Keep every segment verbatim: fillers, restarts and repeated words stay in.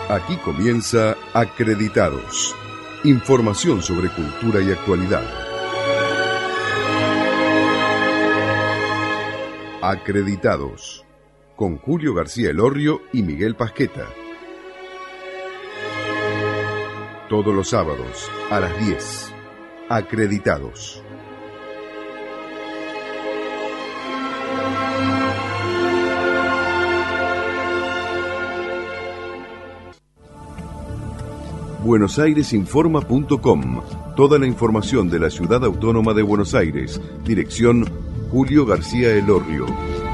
Aquí comienza Acreditados. Información sobre cultura y actualidad. Acreditados. Con Julio García Elorrio y Miguel Pasqueta. Todos los sábados a las diez. Acreditados. buenos aires informa punto com. Toda la información de la Ciudad Autónoma de Buenos Aires. Dirección Julio García Elorrio.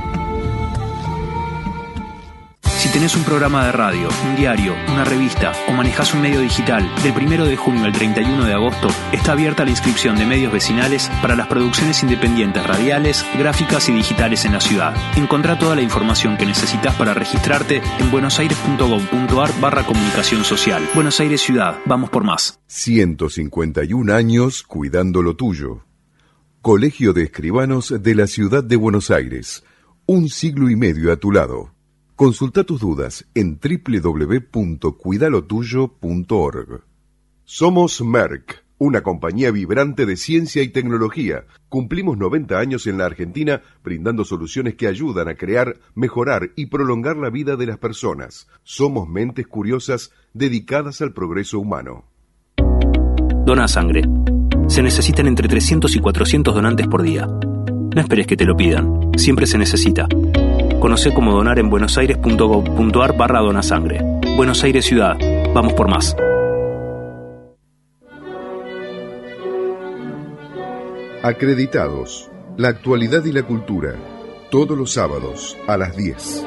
Si tenés un programa de radio, un diario, una revista o manejás un medio digital, del primero de junio al treinta y uno de agosto está abierta la inscripción de medios vecinales para las producciones independientes radiales, gráficas y digitales en la ciudad. Encontrá toda la información que necesitas para registrarte en buenosaires.gov.ar barra comunicación social. Buenos Aires Ciudad, vamos por más. ciento cincuenta y un años cuidando lo tuyo. Colegio de Escribanos de la Ciudad de Buenos Aires. Un siglo y medio a tu lado. Consulta tus dudas en doble u doble u doble u punto cuidalotuyo punto org. Somos Merck, una compañía vibrante de ciencia y tecnología. Cumplimos noventa años en la Argentina brindando soluciones que ayudan a crear, mejorar y prolongar la vida de las personas. Somos mentes curiosas dedicadas al progreso humano. Dona sangre. Se necesitan entre trescientos y cuatrocientos donantes por día. No esperes que te lo pidan. Siempre se necesita. Conocé cómo donar en buenosaires.gov.ar barra donasangre. Buenos Aires Ciudad. Vamos por más. Acreditados. La actualidad y la cultura. Todos los sábados a las diez.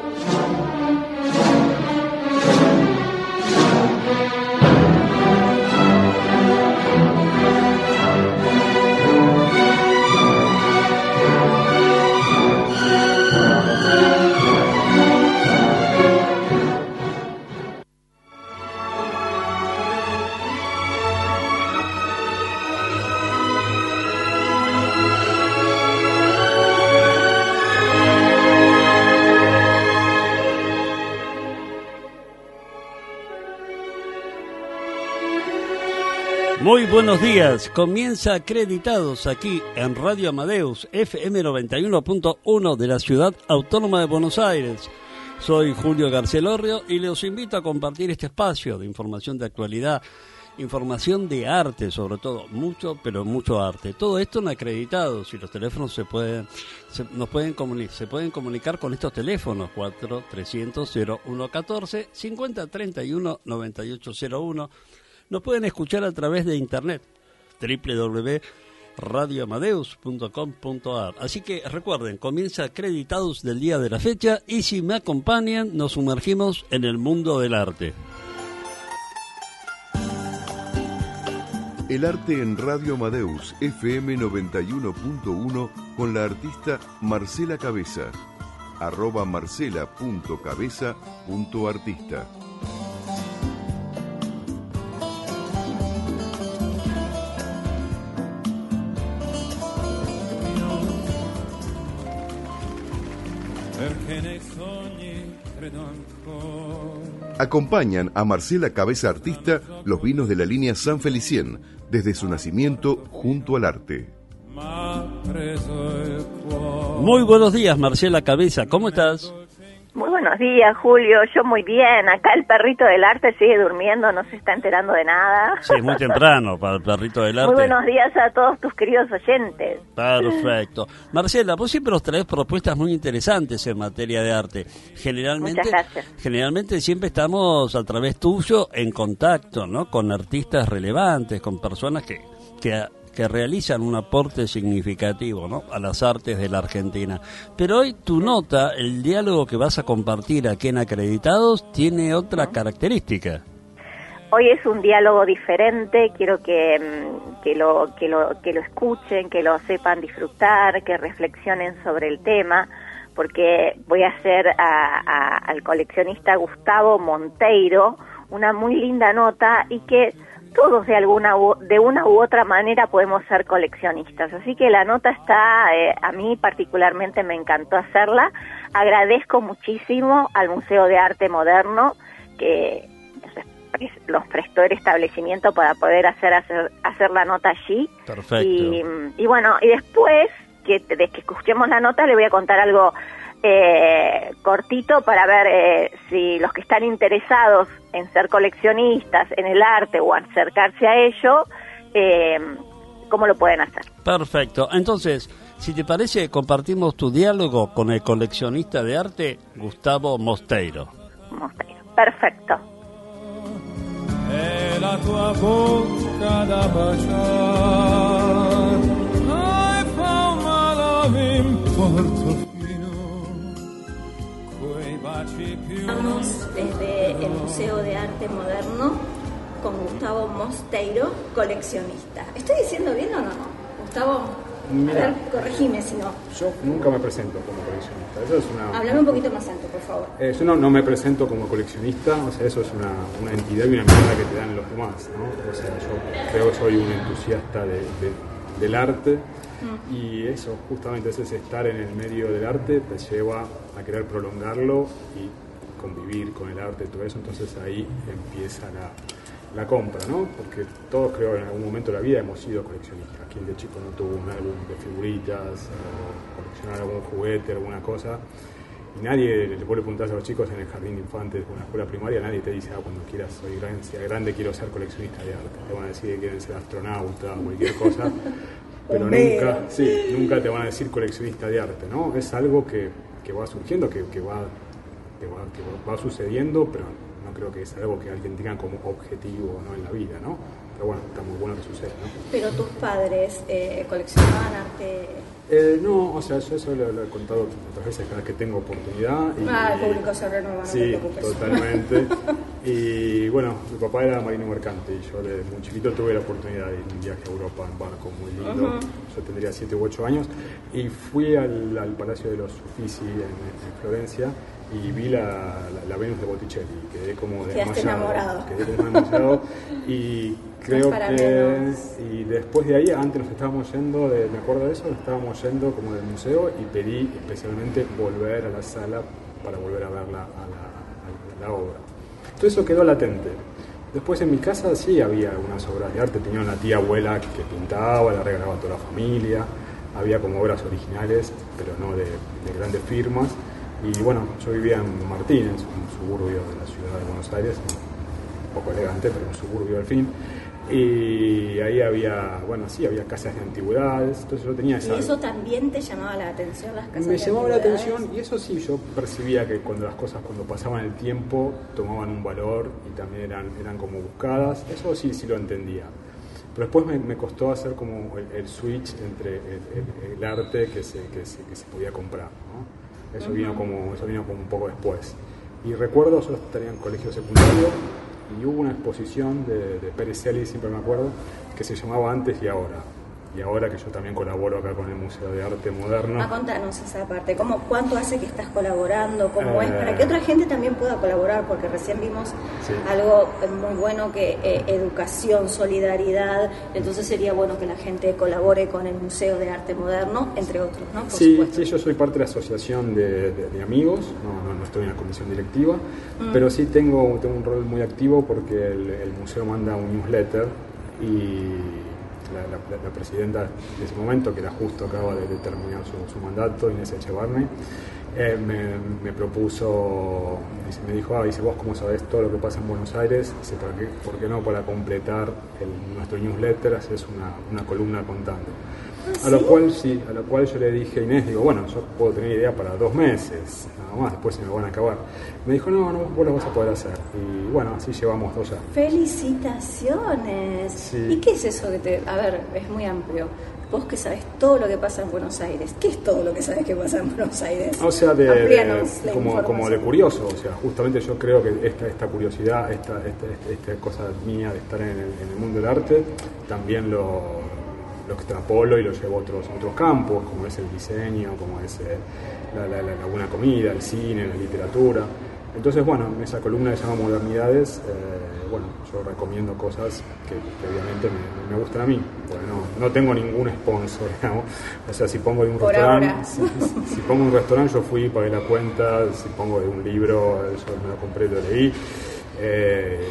Muy buenos días, comienza Acreditados aquí en Radio Amadeus, F M noventa y uno punto uno de la Ciudad Autónoma de Buenos Aires. Soy Julio García Elorrio y los invito a compartir este espacio de información de actualidad, información de arte sobre todo, mucho, pero mucho arte. Todo esto en Acreditados y los teléfonos se pueden, se, nos pueden comunicar, se pueden comunicar con estos teléfonos cuatro trescientos cero uno catorce cincuenta treinta y uno noventa y ocho cero uno. Nos pueden escuchar a través de internet, doble u doble u doble u punto radio amadeus punto com punto a r. Así que recuerden, comienza Acreditados del día de la fecha y si me acompañan nos sumergimos en el mundo del arte. El arte en Radio Amadeus, F M noventa y uno punto uno, con la artista Marcela Cabeza. Arroba marcela punto cabeza punto artista. Acompañan a Marcela Cabeza Artista los vinos de la línea San Felicien, desde su nacimiento junto al arte. Muy buenos días, Marcela Cabeza, ¿cómo estás? Muy buenos días, Julio. Yo muy bien. Acá el perrito del arte sigue durmiendo, no se está enterando de nada. Sí, muy temprano para el perrito del arte. Muy buenos días a todos tus queridos oyentes. Perfecto. Marcela, vos siempre nos traes propuestas muy interesantes en materia de arte. Generalmente, Muchas gracias. Generalmente siempre estamos a través tuyo en contacto, ¿no? Con artistas relevantes, con personas que, que que realizan un aporte significativo, ¿no?, a las artes de la Argentina. Pero hoy tu nota, el diálogo que vas a compartir aquí en Acreditados, tiene otra característica. Hoy es un diálogo diferente, quiero que, que, lo, que, lo, que lo escuchen, que lo sepan disfrutar, que reflexionen sobre el tema, porque voy a hacer a, a, al coleccionista Gustavo Monteiro una muy linda nota y que todos de alguna u, de una u otra manera podemos ser coleccionistas. Así que la nota está, eh, a mí particularmente me encantó hacerla. Agradezco muchísimo al Museo de Arte Moderno que los prestó el establecimiento para poder hacer hacer, hacer la nota allí. Perfecto. Y, y bueno, y después, que desde que escuchemos la nota, le voy a contar algo eh, cortito para ver eh, si los que están interesados en ser coleccionistas en el arte o acercarse a ello, eh, cómo lo pueden hacer. Perfecto. Entonces, si te parece, compartimos tu diálogo con el coleccionista de arte Gustavo Mosteiro. Mosteiro. Perfecto. E la tua bocca da baciar, ai fa un male in Portofino, quei baci più. Estamos desde el Museo de Arte Moderno con Gustavo Mosteiro, coleccionista. ¿Estoy diciendo bien o no? Gustavo, Mira, a ver, corregime si no. Yo nunca me presento como coleccionista. Eso es una. Háblame un poquito más alto, por favor. Eh, yo no, no me presento como coleccionista, o sea, eso es una, una entidad y una mirada que te dan los demás, ¿no? O sea, yo creo que soy un entusiasta de, de, del arte mm. y eso, justamente ese es estar en el medio del arte, te lleva a querer prolongarlo y convivir con el arte y todo eso, entonces ahí empieza la, la compra, ¿no? Porque todos creo en algún momento de la vida hemos sido coleccionistas. Quien de chico no tuvo un álbum de figuritas o coleccionar algún juguete, alguna cosa. Y nadie, le puede preguntar a los chicos en el jardín de infantes o en la escuela primaria, nadie te dice, ah, cuando quieras, soy grande, sea grande, quiero ser coleccionista de arte. Te van a decir que quieren ser astronauta o cualquier cosa, pero nunca, sí, nunca te van a decir coleccionista de arte, ¿no? Es algo que, que va surgiendo, que, que, va, que, va, que va sucediendo, pero no creo que es algo que alguien tenga como objetivo, ¿no? En la vida, ¿no? Pero bueno, está muy bueno que suceda, ¿no? Pero tus padres eh, coleccionaban arte. Eh, no, o sea, yo eso lo, lo he contado otras veces cada vez que tengo oportunidad. Y, ah, el público se renueva, no sí, te preocupes. Totalmente. Y bueno, mi papá era marino mercante y yo desde muy chiquito tuve la oportunidad de ir un viaje a Europa en barco muy lindo. Uh-huh. Yo tendría siete u ocho años y fui al, al Palacio de los Uffizi en, en Florencia y vi la, la, la Venus de Botticelli y quedé como desmayado. Quedé como enamorado y creo que menos. Y después de ahí, antes nos estábamos yendo, de, me acuerdo de eso, nos estábamos yendo como del museo y pedí especialmente volver a la sala para volver a ver la, a la, a la obra. Todo eso quedó latente. Después en mi casa sí había algunas obras de arte, tenía una tía abuela que pintaba, la regalaba a toda la familia, había como obras originales, pero no de, de grandes firmas. Y bueno, yo vivía en Martínez, un suburbio de la ciudad de Buenos Aires, un poco elegante, pero un suburbio al fin. Y ahí había, bueno, sí, había casas de antigüedades, entonces yo tenía esa... ¿Y eso también te llamaba la atención, las casas Me de llamaba la antigüedades? atención y eso sí, yo percibía que cuando las cosas, cuando pasaban el tiempo, tomaban un valor y también eran, eran como buscadas, eso sí, sí lo entendía. Pero después me, me costó hacer como el, el switch entre el, el, el arte que se, que, se, que se podía comprar, ¿no? Eso, uh-huh. vino como, eso vino como un poco después. Y recuerdo, yo tenía en colegio secundario y hubo una exposición de, de Perezelli, siempre me acuerdo, que se llamaba Antes y Ahora. Y ahora que yo también colaboro acá con el Museo de Arte Moderno. Ah, contanos esa parte, ¿cómo, ¿cuánto hace que estás colaborando? ¿Cómo eh, es? Para que otra gente también pueda colaborar, porque recién vimos sí. algo muy bueno que eh, educación, solidaridad, entonces sería bueno que la gente colabore con el Museo de Arte Moderno, entre otros, ¿no? Por sí, supuesto. sí, yo soy parte de la asociación de, de, de amigos, no, no, no estoy en la comisión directiva, mm. pero sí tengo, tengo un rol muy activo porque el, el museo manda un newsletter y... La, la, la presidenta de ese momento, que era justo acaba de, de terminar su, su mandato, Inés Echevarne, eh, me, me propuso, me dijo, ah, dice, vos como sabés todo lo que pasa en Buenos Aires, dice, ¿para qué, ¿por qué no para completar el, nuestro newsletter haces una, una columna contando? A lo cual sí, a lo cual yo le dije a Inés, digo, bueno, yo puedo tener idea para dos meses, nada más, después se me van a acabar. Me dijo, no, no, vos lo vas a poder hacer. Y bueno, así llevamos dos ya. ¡Felicitaciones! Sí. ¿Y qué es eso que te...? A ver, es muy amplio. Vos que sabés todo lo que pasa en Buenos Aires, ¿qué es todo lo que sabés que pasa en Buenos Aires? O sea, de, de, como, como de curioso, o sea, justamente yo creo que esta, esta curiosidad, esta, esta, esta, esta cosa mía de estar en el, en el mundo del arte, también lo... lo extrapolo y lo llevo a otros, otros campos, como es el diseño, como es eh, la, la, la, la buena comida, el cine, la literatura. Entonces, bueno, esa columna que se llama Modernidades, eh, bueno, yo recomiendo cosas que, que obviamente me, me gustan a mí. Bueno, no, no tengo ningún sponsor, digamos. O sea, si pongo de un restaurante, si, si pongo un restaurante, yo fui, pagué la cuenta. Si pongo de un libro, yo me lo compré, lo leí. Eh,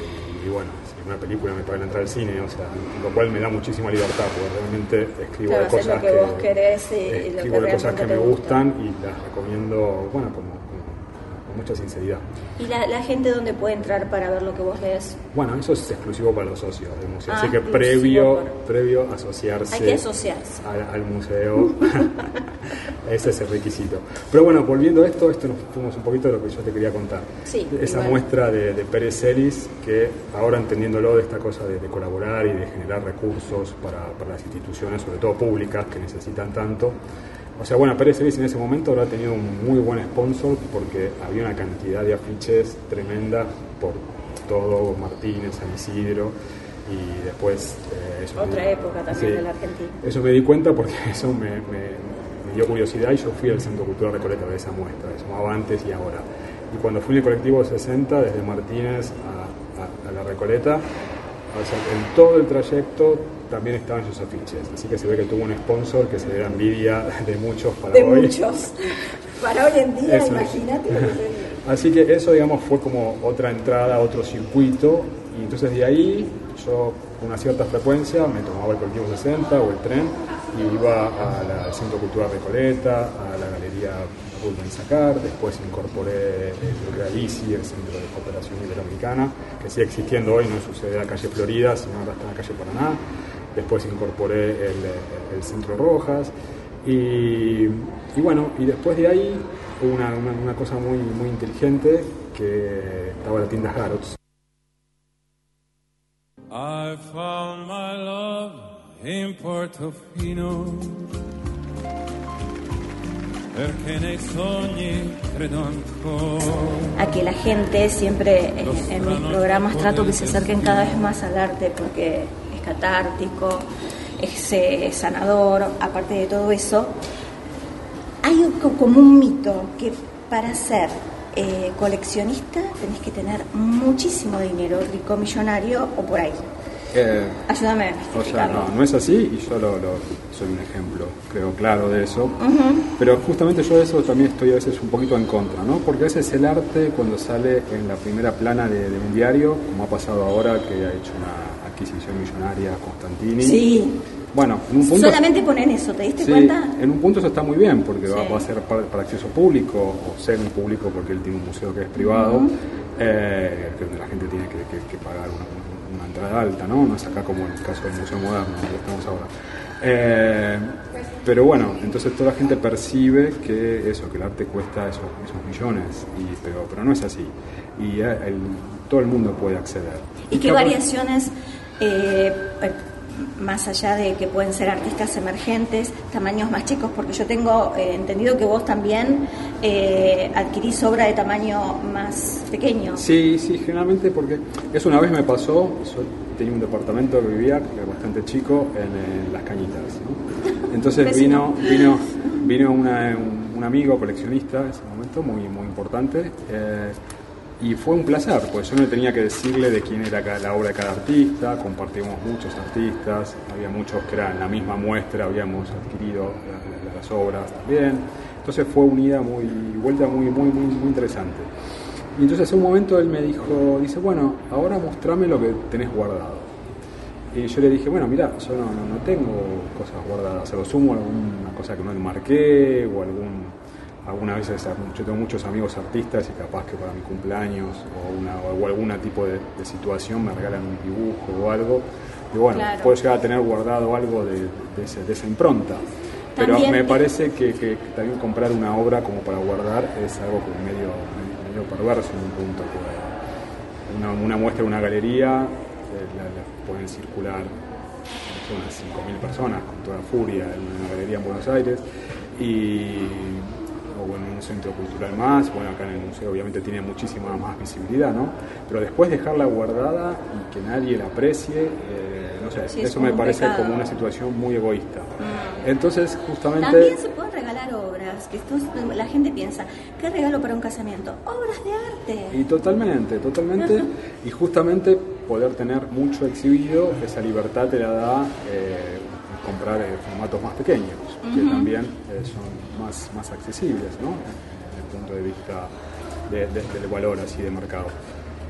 y bueno, si una película me pagan entrar al cine, o sea, lo cual me da muchísima libertad, porque realmente escribo claro, de cosas lo que, que vos querés y, escribo y lo que de cosas que me gusta. gustan y las recomiendo, bueno, como, como, con mucha sinceridad. ¿Y la, la gente dónde puede entrar para ver lo que vos lees? Bueno, eso es exclusivo para los socios del museo, Ah, así que exclusivo previo, por- previo a asociarse Hay que asociarse. al, al museo, ese es el requisito. Pero bueno, volviendo a esto, esto nos fuimos un poquito de lo que yo te quería contar. Sí, Esa igual. muestra de, de Pérez Celis, que ahora entendiéndolo de esta cosa de, de colaborar y de generar recursos para, para las instituciones, sobre todo públicas, que necesitan tanto. O sea, bueno, Pérez Celis en ese momento habrá tenido un muy buen sponsor porque había una cantidad de afiches tremenda por todo Martínez, San Isidro y después... Eh, eso Otra me, época también sí, de la Argentina. Eso me di cuenta porque eso me, me, me dio curiosidad y yo fui al Centro Cultural Recoleta de esa muestra, se llamaba Antes y Ahora. Y cuando fui en el colectivo sesenta, desde Martínez a, a, a la Recoleta, o sea, en todo el trayecto también estaban sus afiches, así que se ve que tuvo un sponsor que se le da envidia de muchos para De hoy. muchos. Para hoy en día, Eso es. imagínate lo que sería. Así que eso, digamos, fue como otra entrada, otro circuito, y entonces de ahí yo con una cierta frecuencia me tomaba el colectivo sesenta o el tren y iba a la- al Centro Cultural Recoleta, a la Galería Rubén Sacar, después incorporé el Realici, el Centro de Cooperación Iberoamericana, que sigue existiendo hoy, no sucede en la calle Florida, sino ahora está en la calle Paraná. Después incorporé el, el Centro Rojas y, y bueno, y después de ahí hubo una, una, una cosa muy, muy inteligente que estaba la tienda Harrods. I found my love in Portofino, perché nei sogni credo ancora. A que la gente siempre eh, en mis programas trato que se acerquen cada vez más al arte porque es catártico, es eh, sanador, aparte de todo eso. Hay un- como un mito que para ser eh, coleccionista tenés que tener muchísimo dinero, rico, millonario o por ahí. Eh, Ayúdame a o sea, explicarlo. no, no es así y yo lo, lo- soy un ejemplo, creo, claro de eso. Pero justamente yo de eso también estoy a veces un poquito en contra, ¿no? Porque a veces el arte cuando sale en la primera plana de, de un diario, como ha pasado ahora que ha hecho una adquisición millonaria Constantini. Sí, Bueno, en un punto... solamente ponen eso, ¿te diste Sí, cuenta? en un punto eso está muy bien porque va, Sí. va a ser para, para acceso público o semi público porque él tiene un museo que es privado, eh, que donde la gente tiene que, que- que pagar una, una entrada alta, ¿no? No es acá como en el caso del Museo Moderno, donde estamos ahora. Eh, pero bueno, entonces toda la gente percibe que eso, que el arte cuesta esos, esos millones, y, pero, pero no es así. Y eh, el- todo el mundo puede acceder. ¿Y qué Capaz- variaciones, eh, per- más allá de que pueden ser artistas emergentes, tamaños más chicos? Porque yo tengo eh, entendido que vos también eh, adquirís obra de tamaño más pequeño. Sí, sí, generalmente porque eso una vez me pasó, yo tenía un departamento que vivía, que era bastante chico, en, en Las Cañitas, ¿no? Entonces Vecino. vino vino vino una- un, un amigo coleccionista en ese momento, muy, muy importante, eh, y fue un placer, pues yo no tenía que decirle de quién era cada- la obra de cada artista, compartimos muchos artistas, había muchos que eran la misma muestra, habíamos adquirido la- la- las obras también, entonces fue unida muy, vuelta muy, muy, muy, muy interesante. Y entonces en un momento él me dijo, dice, bueno, ahora mostrame lo que tenés guardado. Y yo le dije, bueno, mira, yo no, no, no tengo cosas guardadas, a lo sumo alguna cosa que no enmarqué o algún, algunas veces, yo tengo muchos amigos artistas y capaz que para mi cumpleaños o, una, o algún tipo de, de situación me regalan un dibujo o algo. Y bueno, Claro. puedo llegar a tener guardado algo de, de, ese- de esa impronta. Pero También- me parece que, que también comprar una obra como para guardar es algo como medio, medio perverso en un punto. Porque una, una muestra de una galería eh, la, la pueden circular no sé, unas cinco mil personas con toda furia en una galería en Buenos Aires y o en un centro cultural más, bueno, acá en el museo obviamente tiene muchísima más visibilidad, ¿no? Pero después dejarla guardada y que nadie la aprecie, eh, no sé, Sí, es eso como me un parece pecado. como una situación muy egoísta. Entonces, justamente... También se pueden regalar obras, que esto es- la gente piensa, ¿qué regalo para un casamiento? Obras de arte. Y totalmente, totalmente, y justamente poder tener mucho exhibido, esa libertad te la da eh, comprar eh, formatos más pequeños, que también eh, son más, más accesibles, ¿no? Desde el punto de vista de- de- del valor así de mercado.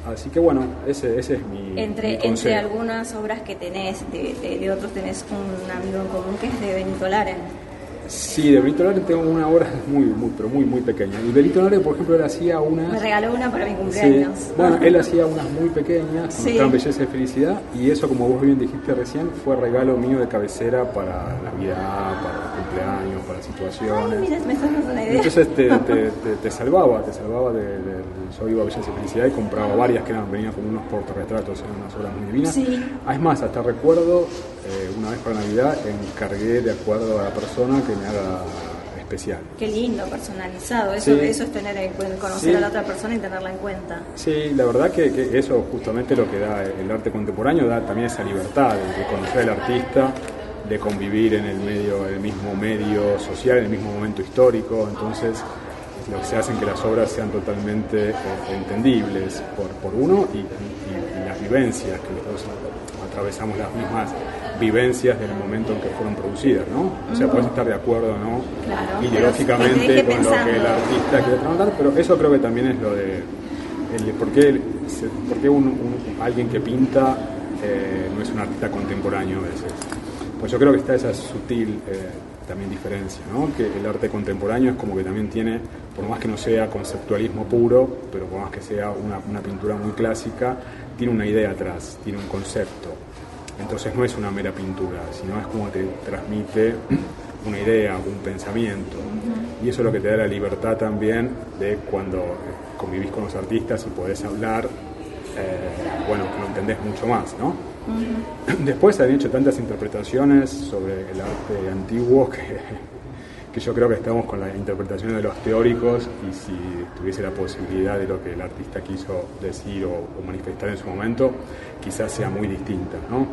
Así que bueno, ese, ese es mi, entre, mi entre algunas obras que tenés, de, de, de otros tenés un amigo en común que es de Benito Laren. Sí, de Benito Laren tengo una obra muy, muy, pero muy, muy pequeña. Y Benito Laren, por ejemplo, él hacía unas... Me regaló una para mi cumpleaños. Sí. Bueno, él hacía unas muy pequeñas, sí. con belleza y felicidad, y eso, como vos bien dijiste recién, fue regalo mío de cabecera para Navidad, para cumpleaños, para situaciones. Ay, mira, me estás dando una idea. Entonces te, te, te, te salvaba, te salvaba de, de, de... Yo iba a Belleza y Felicidad y compraba varias que eran, venían con unos portarretratos, eran unas obras muy divinas. Sí. Ah, es más, hasta recuerdo, eh, una vez para Navidad, encargué de acuerdo a la persona que me haga especial. Qué lindo, personalizado. Eso, sí. eso es tener en cuenta, conocer sí. a la otra persona y tenerla en cuenta. Sí, la verdad que, que eso justamente lo que da el arte contemporáneo, da también esa libertad de, de conocer al artista, de convivir en el medio, el mismo medio social, en el mismo momento histórico. Entonces, lo que se hace es que las obras sean totalmente eh, entendibles por, por uno y, y, y las vivencias, que los dos atravesamos las mismas vivencias del momento en que fueron producidas, ¿no? O sea, puedes estar de acuerdo, ¿no? Claro, ideológicamente con pensando. lo que el artista quiere trasladar, pero eso creo que también es lo de el, por qué, por qué un, un, alguien que pinta eh, no es un artista contemporáneo a veces. Pues yo creo que está esa sutil eh, también diferencia, ¿no? Que el arte contemporáneo es como que también tiene, por más que no sea conceptualismo puro, pero por más que sea una, una pintura muy clásica, tiene una idea atrás, tiene un concepto. Entonces no es una mera pintura, sino es como te transmite una idea, un pensamiento. Y eso es lo que te da la libertad también de cuando convivís con los artistas y podés hablar, eh, bueno, que lo entendés mucho más, ¿no? Uh-huh. Después se han hecho tantas interpretaciones sobre el arte antiguo que, que yo creo que estamos con las interpretaciones de los teóricos, y si tuviese la posibilidad de lo que el artista quiso decir o, o manifestar en su momento, quizás sea muy distinta, ¿no?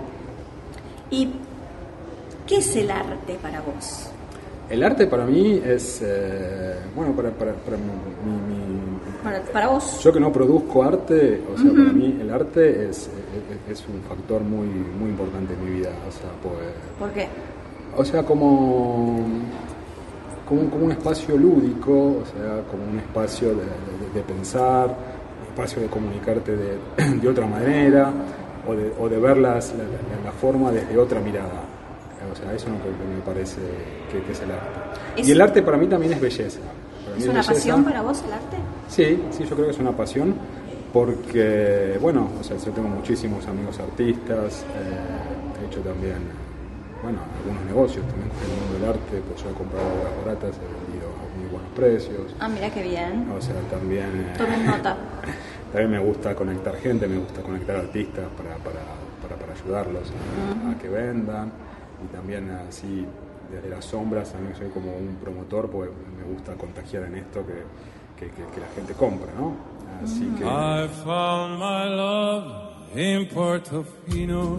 ¿Y qué es el arte para vos? El arte para mí es, eh, bueno, para, para, para mi... mi para, para vos. Yo que no produzco arte, o sea, uh-huh. para mí el arte es, es, es un factor muy, muy importante en mi vida, o sea, pues... ¿Por qué? O sea, como... Como un, como un espacio lúdico, o sea, como un espacio de, de, de pensar, un espacio de comunicarte de, de otra manera, o de, o de ver las, la, la, la forma desde otra mirada. O sea, eso es lo que me parece que, que es el arte. ¿Es y el arte para mí también es belleza. Para ¿Es mí una es belleza. pasión para vos el arte? Sí, sí, yo creo que es una pasión, porque, bueno, o sea, yo tengo muchísimos amigos artistas, eh, he hecho también... bueno, algunos negocios también con el mundo del arte, pues yo he comprado obras baratas, he vendido a muy buenos precios. Ah, mira qué bien. O sea, también... Eh, Tomen nota. También me gusta conectar gente, me gusta conectar artistas para, para, para, para ayudarlos a, uh-huh. a que vendan. Y también así, desde las sombras, también soy como un promotor, porque me gusta contagiar en esto que, que, que, que la gente compra, ¿no? Así uh-huh. que... I found my love in Portofino.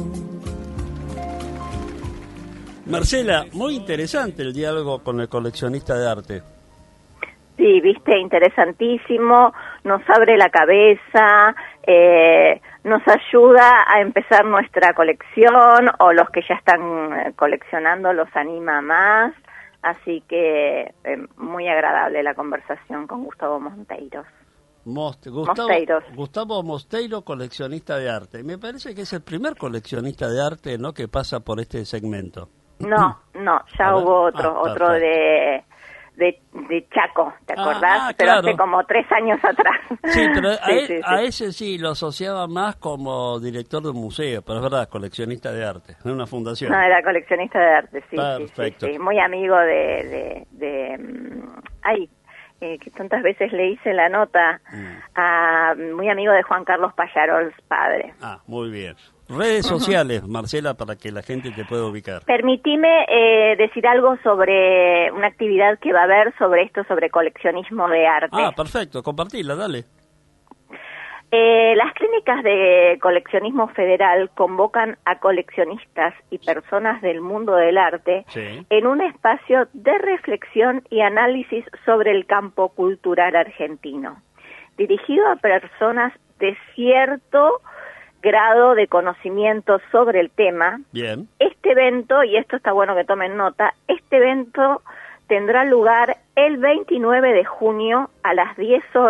Marcela, muy interesante el diálogo con el coleccionista de arte. Sí, viste, interesantísimo, nos abre la cabeza, eh, nos ayuda a empezar nuestra colección, o los que ya están coleccionando los anima más, así que eh, muy agradable la conversación con Gustavo Monteiros. Most, Gustavo, Mosteiros. Gustavo Mosteiro, coleccionista de arte. Me parece que es el primer coleccionista de arte, ¿no?, que pasa por este segmento. No, no, ya A hubo ver. otro, Ah, otro de, de de Chaco, ¿te acordás? Ah, ah, pero claro. hace como tres años atrás. Sí, pero a, sí, él- sí, a sí. ese sí lo asociaba más como director de un museo, pero es verdad, coleccionista de arte, de una fundación. No, era coleccionista de arte, sí, sí, sí, Perfecto. sí, muy amigo de, de, de mm, ay, eh, que tantas veces le hice la nota, a, muy amigo de Juan Carlos Pallarols, padre. Ah, muy bien. Redes sociales, Marcela, para que la gente te pueda ubicar. Permitime eh, decir algo sobre una actividad que va a haber sobre esto, sobre coleccionismo de arte. Ah, perfecto, compartila, dale. Eh, las clínicas de coleccionismo federal convocan a coleccionistas y personas del mundo del arte Sí. en un espacio de reflexión y análisis sobre el campo cultural argentino, dirigido a personas de cierto grado de conocimiento sobre el tema. Bien. Este evento, y esto está bueno que tomen nota, este evento tendrá lugar el veintinueve de junio a las diez horas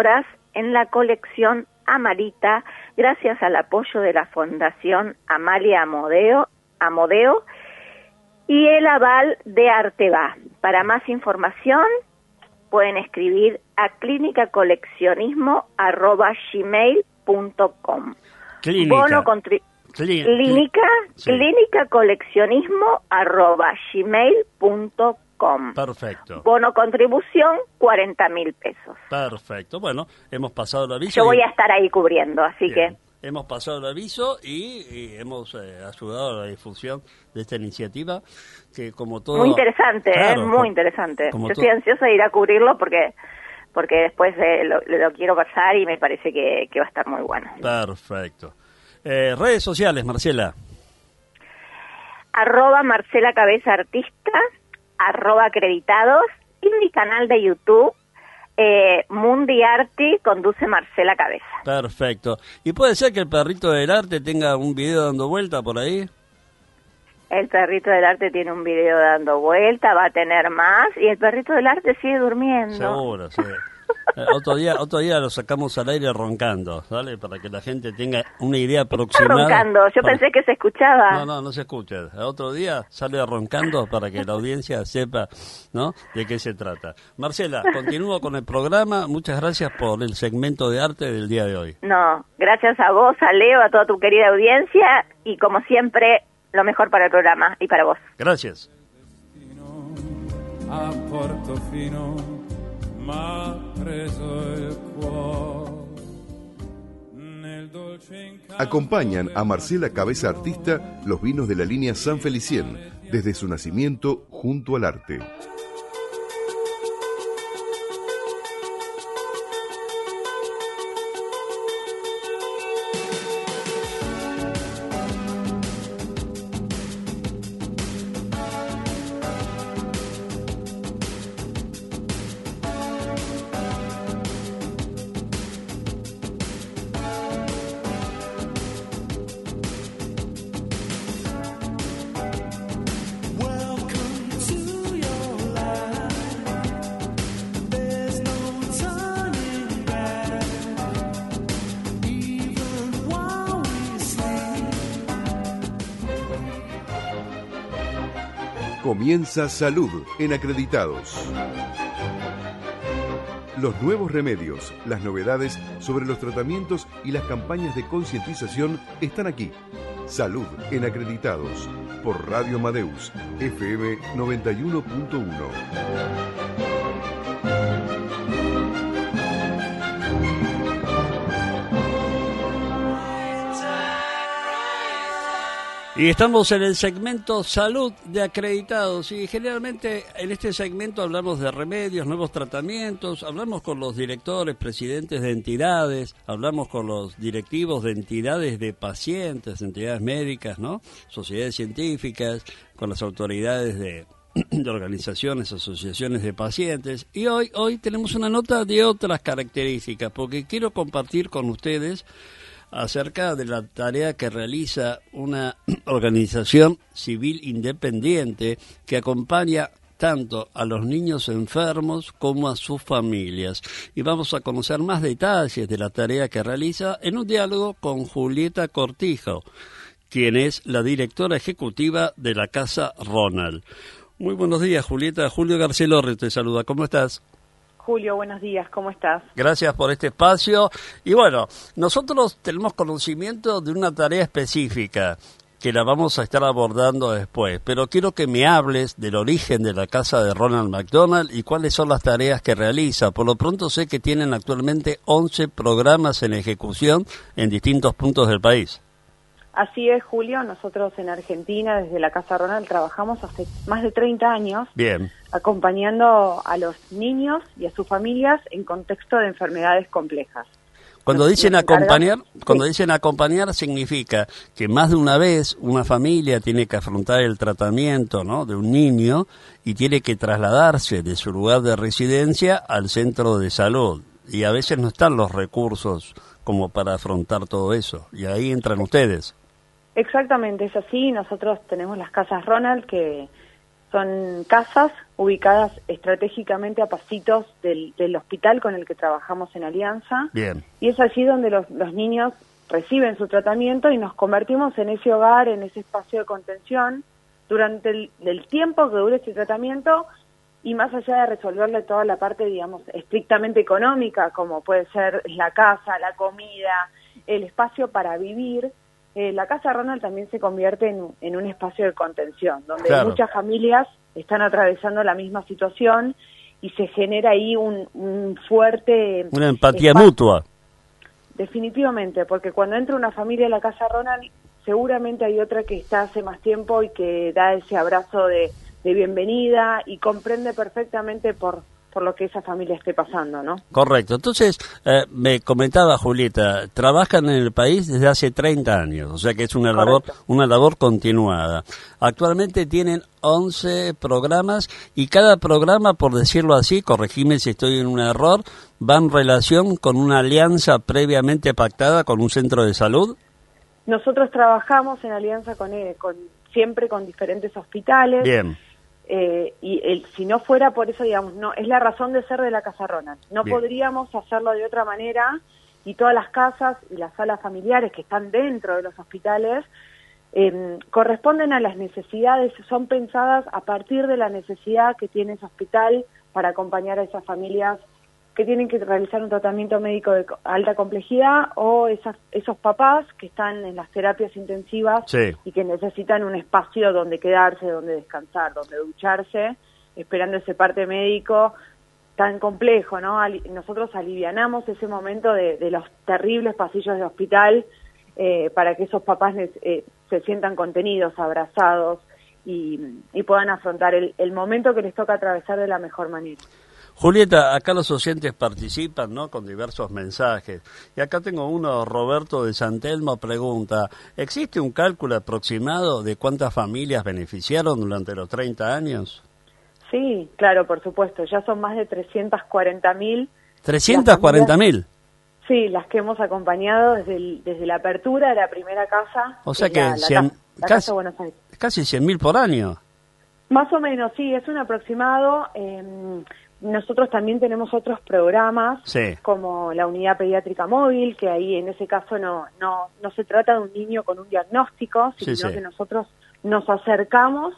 en la colección Amalita, gracias al apoyo de la Fundación Amalia Amodeo, Amodeo y el aval de Arteba. Para más información pueden escribir a clínicacoleccionismo arroba gmail punto com. Clínica. Bono contri- Clí- clínica, sí. clínicacoleccionismo arroba gmail punto com. Perfecto. Bono contribución, cuarenta mil pesos. Perfecto. Bueno, hemos pasado el aviso. Yo voy y- a estar ahí cubriendo, así Bien. que... Hemos pasado el aviso y, y hemos eh, ayudado a la difusión de esta iniciativa que como todo... Muy interesante, Claro, ¿eh? Muy como- interesante. como Yo to- estoy ansiosa de ir a cubrirlo porque porque después eh, lo, lo quiero pasar y me parece que, que va a estar muy bueno. Perfecto. Eh, redes sociales, Marcela. Arroba Marcela Cabeza Artista, arroba acreditados y mi canal de YouTube, eh, Mundi Arti, conduce Marcela Cabeza. Perfecto. ¿Y puede ser que el perrito del arte tenga un video dando vuelta por ahí? El perrito del arte tiene un video dando vuelta, va a tener más, y el perrito del arte sigue durmiendo. Seguro, sí. Eh, otro día otro día lo sacamos al aire roncando, ¿vale? Para que la gente tenga una idea Está aproximada. roncando, yo Para- pensé que se escuchaba. No, no, no se escucha. El otro día sale roncando para que la audiencia sepa, ¿no?, de qué se trata. Marcela, continúo con el programa. Muchas gracias por el segmento de arte del día de hoy. No, gracias a vos, a Leo, a toda tu querida audiencia, y como siempre, lo mejor para el programa y para vos. Gracias. A Portofino m'ha preso il cuore nel dolce incanto. Acompañan a Marcela Cabeza Artista los vinos de la línea San Felicien, desde su nacimiento junto al arte. Comienza Salud en Acreditados. Los nuevos remedios, las novedades sobre los tratamientos y las campañas de concientización están aquí. Salud en Acreditados, por Radio Amadeus, F M noventa y uno punto uno. Y estamos en el segmento Salud de Acreditados y generalmente en este segmento hablamos de remedios, nuevos tratamientos, hablamos con los directores, presidentes de entidades, hablamos con los directivos de entidades de pacientes, entidades médicas, ¿no?, sociedades científicas, con las autoridades de, de organizaciones, asociaciones de pacientes. Y hoy, hoy tenemos una nota de otras características, porque quiero compartir con ustedes acerca de la tarea que realiza una organización civil independiente que acompaña tanto a los niños enfermos como a sus familias. Y vamos a conocer más detalles de la tarea que realiza en un diálogo con Julieta Cortijo, quien es la directora ejecutiva de la Casa Ronald. Muy buenos días, Julieta. Julio Garcelorri te saluda. ¿Cómo estás? Julio, buenos días, ¿cómo estás? Gracias por este espacio. Y bueno, nosotros tenemos conocimiento de una tarea específica que la vamos a estar abordando después, pero quiero que me hables del origen de la casa de Ronald McDonald y cuáles son las tareas que realiza. Por lo pronto sé que tienen actualmente once programas en ejecución en distintos puntos del país. Así es, Julio. Nosotros en Argentina, desde la Casa Ronald, trabajamos hace más de treinta años. Bien. Acompañando a los niños y a sus familias en contexto de enfermedades complejas. Cuando Nos- dicen nos acompañar, encargamos- cuando sí. dicen acompañar significa que más de una vez una familia tiene que afrontar el tratamiento, ¿no?, de un niño y tiene que trasladarse de su lugar de residencia al centro de salud. Y a veces no están los recursos como para afrontar todo eso. Y ahí entran ustedes. Exactamente, es así. Nosotros tenemos las casas Ronald, que son casas ubicadas estratégicamente a pasitos del, del hospital con el que trabajamos en Alianza. Bien. Y es allí donde los, los niños reciben su tratamiento y nos convertimos en ese hogar, en ese espacio de contención durante el, el tiempo que dure este tratamiento, y más allá de resolverle toda la parte, digamos, estrictamente económica, como puede ser la casa, la comida, el espacio para vivir, eh, la Casa Ronald también se convierte en, en un espacio de contención, donde claro. muchas familias están atravesando la misma situación y se genera ahí un, un fuerte... Una empatía espacio. mutua. Definitivamente, porque cuando entra una familia a la Casa Ronald, seguramente hay otra que está hace más tiempo y que da ese abrazo de, de bienvenida y comprende perfectamente por, por lo que esa familia esté pasando, ¿no? Correcto. Entonces, eh, me comentaba Julieta, trabajan en el país desde hace treinta años, o sea que es una labor, una labor continuada. Actualmente tienen once programas y cada programa, por decirlo así, corregime si estoy en un error, va en relación con una alianza previamente pactada con un centro de salud. Nosotros trabajamos en alianza con, eh, con siempre con diferentes hospitales. Bien. Eh, y el, si no fuera por eso, digamos, no es la razón de ser de la Casa Ronald. No Bien. podríamos hacerlo de otra manera, y todas las casas y las salas familiares que están dentro de los hospitales eh, corresponden a las necesidades, son pensadas a partir de la necesidad que tiene ese hospital para acompañar a esas familias que tienen que realizar un tratamiento médico de alta complejidad, o esas, esos papás que están en las terapias intensivas sí. y que necesitan un espacio donde quedarse, donde descansar, donde ducharse, esperando ese parte médico tan complejo, ¿no? Ali- nosotros alivianamos ese momento de, de los terribles pasillos de hospital eh, para que esos papás eh, se sientan contenidos, abrazados y, y puedan afrontar el, el momento que les toca atravesar de la mejor manera. Julieta, acá los oyentes participan, ¿no?, con diversos mensajes. Y acá tengo uno, Roberto de San Telmo pregunta, ¿existe un cálculo aproximado de cuántas familias beneficiaron durante los treinta años? Sí, claro, por supuesto. Ya son más de trescientas cuarenta mil. ¿trescientas cuarenta mil? Sí, las que hemos acompañado desde, el, desde la apertura de la primera casa. O sea que, que la, la, cien, casa, la casi, casa Buenos Aires. Casi cien mil por año. Más o menos, sí, es un aproximado. Eh, nosotros también tenemos otros programas, sí. como la unidad pediátrica móvil, que ahí en ese caso no no no se trata de un niño con un diagnóstico, sino sí, sí. que nosotros nos acercamos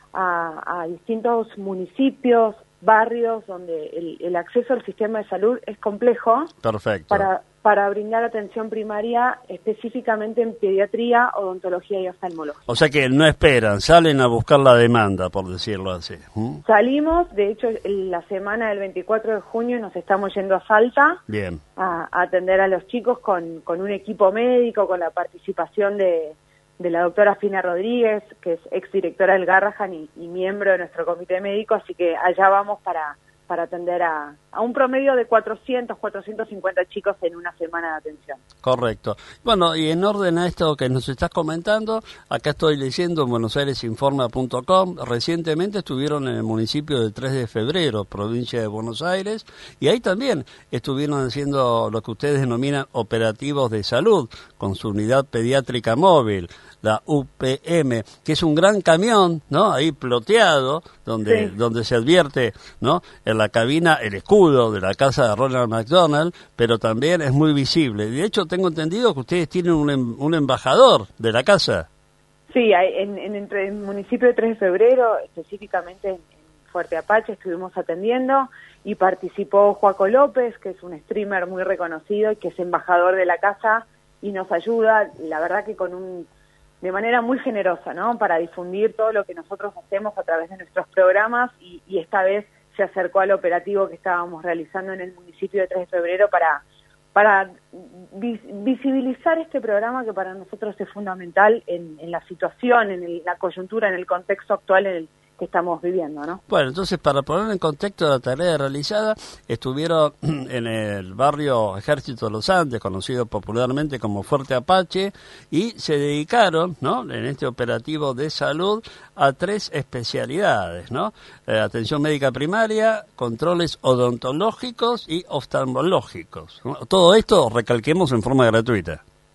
a, a distintos municipios, barrios, donde el, el acceso al sistema de salud es complejo. Perfecto. Para, para brindar atención primaria específicamente en pediatría, odontología y oftalmología. O sea que no esperan, salen a buscar la demanda, por decirlo así. ¿Mm? Salimos, de hecho, la semana del veinticuatro de junio nos estamos yendo a Salta. Bien. A, a atender a los chicos con, con un equipo médico, con la participación de, de la doctora Fina Rodríguez, que es exdirectora del Garrahan y, y miembro de nuestro comité médico, así que allá vamos para... para atender a, a un promedio de cuatrocientos, cuatrocientos cincuenta chicos en una semana de atención. Correcto. Bueno, y en orden a esto que nos estás comentando, acá estoy leyendo en buenos aires informa punto com, recientemente estuvieron en el municipio de tres de febrero, provincia de Buenos Aires, y ahí también estuvieron haciendo lo que ustedes denominan operativos de salud, con su unidad pediátrica móvil, la U P M, que es un gran camión, ¿no?, ahí ploteado, donde, sí. donde se advierte, ¿no?, en la cabina el escudo de la casa de Ronald McDonald, pero también es muy visible. De hecho, tengo entendido que ustedes tienen un, un embajador de la casa. Sí, en, en, en el municipio de tres de febrero, específicamente en, en Fuerte Apache, estuvimos atendiendo y participó Joaco López, que es un streamer muy reconocido y que es embajador de la casa y nos ayuda, la verdad que con un... de manera muy generosa, ¿no?, para difundir todo lo que nosotros hacemos a través de nuestros programas, y, y esta vez se acercó al operativo que estábamos realizando en el municipio de tres de febrero para, para vis, visibilizar este programa que para nosotros es fundamental en, en la situación, en el, la coyuntura, en el contexto actual en el que estamos viviendo, ¿no? Bueno, entonces, para poner en contexto la tarea realizada, estuvieron en el barrio Ejército de los Andes, conocido popularmente como Fuerte Apache, y se dedicaron, ¿no?, en este operativo de salud a tres especialidades, ¿no? Eh, atención médica primaria, controles odontológicos y oftalmológicos, ¿no? Todo esto, recalquemos, en forma gratuita.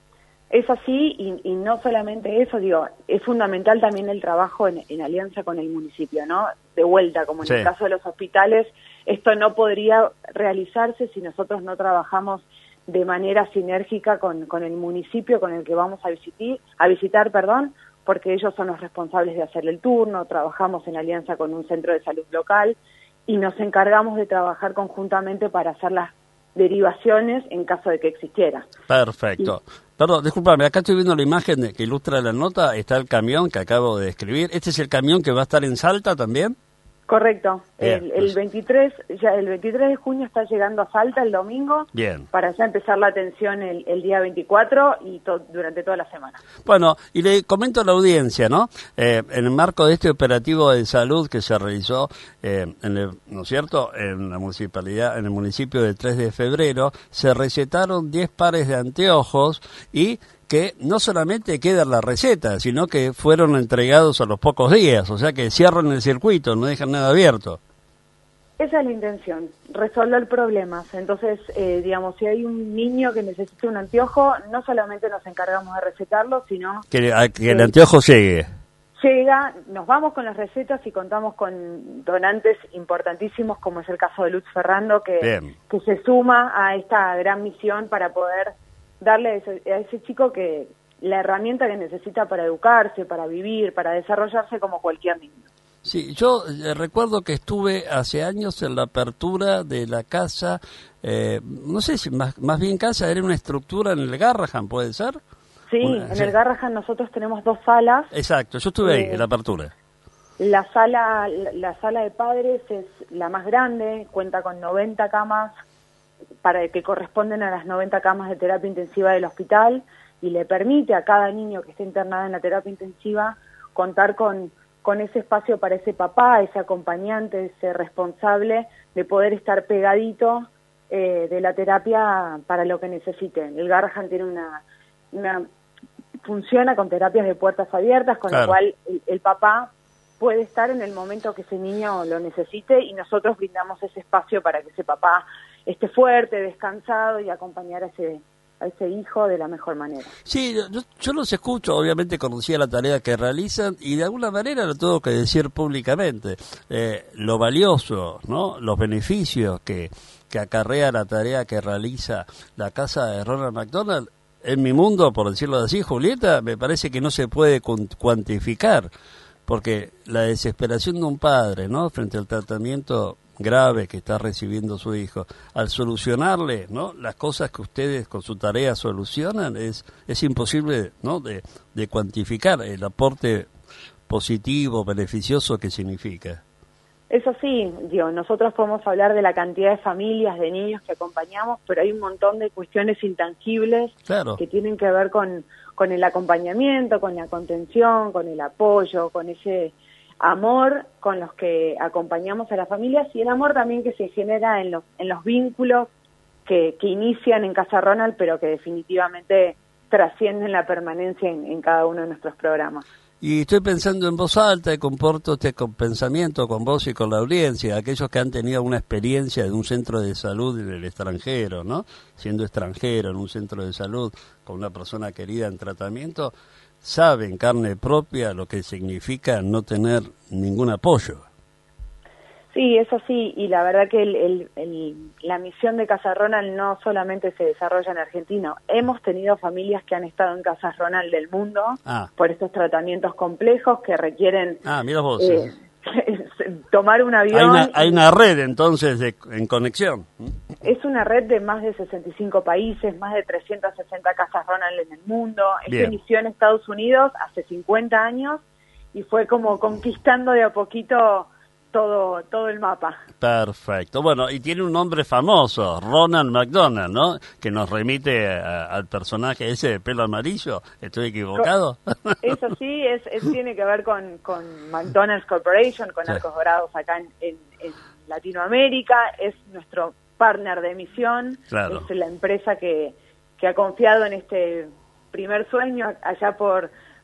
Es así, y, y no solamente eso, digo, es fundamental también el trabajo en, en alianza con el municipio, ¿no? De vuelta, como en sí. el caso de los hospitales, esto no podría realizarse si nosotros no trabajamos de manera sinérgica con, con el municipio con el que vamos a visitar, a visitar, perdón, porque ellos son los responsables de hacer el turno, trabajamos en alianza con un centro de salud local y nos encargamos de trabajar conjuntamente para hacer las derivaciones en caso de que existiera. Perfecto. Y, Perdón, discúlpame, acá estoy viendo la imagen que ilustra la nota, está el camión que acabo de describir. ¿Este es el camión que va a estar en Salta también? Correcto. Bien, el, el veintitrés ya el veintitrés de junio está llegando a Salta el domingo. Bien. Para ya empezar la atención el, el día veinticuatro y to, durante toda la semana. Bueno, y le comento a la audiencia, ¿no? Eh, en el marco de este operativo de salud que se realizó, eh, en el, ¿no es cierto?, en la municipalidad, en el municipio del tres de febrero, se recetaron diez pares de anteojos y que no solamente queda la receta, sino que fueron entregados a los pocos días, o sea que cierran el circuito, no dejan nada abierto. Esa es la intención, resolver problemas. Entonces, eh, digamos, si hay un niño que necesita un anteojo, no solamente nos encargamos de recetarlo, sino... Que, a, que el anteojo llegue. Llega, nos vamos con las recetas y contamos con donantes importantísimos, como es el caso de Luz Ferrando, que, que se suma a esta gran misión para poder darle a ese, a ese chico que la herramienta que necesita para educarse, para vivir, para desarrollarse como cualquier niño. Sí, yo eh, recuerdo que estuve hace años en la apertura de la casa, eh, no sé si más, más bien casa, era una estructura en el Garrahan, ¿puede ser? Sí, una, en sí. el Garrahan nosotros tenemos dos salas. Exacto, yo estuve eh, ahí en la apertura. La sala, la, la sala de padres es la más grande, cuenta con noventa camas, para que corresponden a las noventa camas de terapia intensiva del hospital y le permite a cada niño que esté internado en la terapia intensiva contar con, con ese espacio para ese papá, ese acompañante, ese responsable de poder estar pegadito eh, de la terapia para lo que necesiten. El Garrahan tiene una, una funciona con terapias de puertas abiertas, con claro. lo cual el, el papá puede estar en el momento que ese niño lo necesite y nosotros brindamos ese espacio para que ese papá esté fuerte, descansado y acompañar a ese, a ese hijo de la mejor manera. Sí, yo, yo los escucho, obviamente conocía la tarea que realizan y de alguna manera lo tengo que decir públicamente. Eh, lo valioso, ¿no? Los beneficios que, que acarrea la tarea que realiza la casa de Ronald McDonald, en mi mundo, por decirlo así, Julieta, me parece que no se puede cuantificar, porque la desesperación de un padre, ¿no?, frente al tratamiento grave que está recibiendo su hijo, al solucionarle, ¿no?, las cosas que ustedes con su tarea solucionan, es es imposible, ¿no?, de, de cuantificar el aporte positivo, beneficioso que significa. Eso sí, digo, nosotros podemos hablar de la cantidad de familias, de niños que acompañamos, pero hay un montón de cuestiones intangibles claro. que tienen que ver con, con el acompañamiento, con la contención, con el apoyo, con ese amor con los que acompañamos a las familias y el amor también que se genera en los, en los vínculos que, que inician en Casa Ronald, pero que definitivamente trascienden la permanencia en, en cada uno de nuestros programas. Y estoy pensando en voz alta y comporto este pensamiento con vos y con la audiencia, aquellos que han tenido una experiencia de un centro de salud en el extranjero, ¿no? Siendo extranjero en un centro de salud con una persona querida en tratamiento, saben carne propia lo que significa no tener ningún apoyo. Sí, eso sí, y la verdad que el, el, el, la misión de Casa Ronald no solamente se desarrolla en Argentina. Hemos tenido familias que han estado en Casa Ronald del mundo ah. por estos tratamientos complejos que requieren ah, mira vos, eh, tomar un avión. Hay una, hay una red entonces de, en conexión. Es una red de más de sesenta y cinco países, más de trescientas sesenta Casas Ronald en el mundo. Este inició en Estados Unidos hace cincuenta años y fue como conquistando de a poquito todo todo el mapa. Perfecto. Bueno, y tiene un nombre famoso, Ronald McDonald, ¿no? Que nos remite a, al personaje ese de pelo amarillo. ¿Estoy equivocado? Eso sí, es, es tiene que ver con, con McDonald's Corporation, con sí. Arcos Dorados acá en, en, en Latinoamérica. Es nuestro partner de misión. Claro. Es la empresa que, que ha confiado en este primer sueño allá por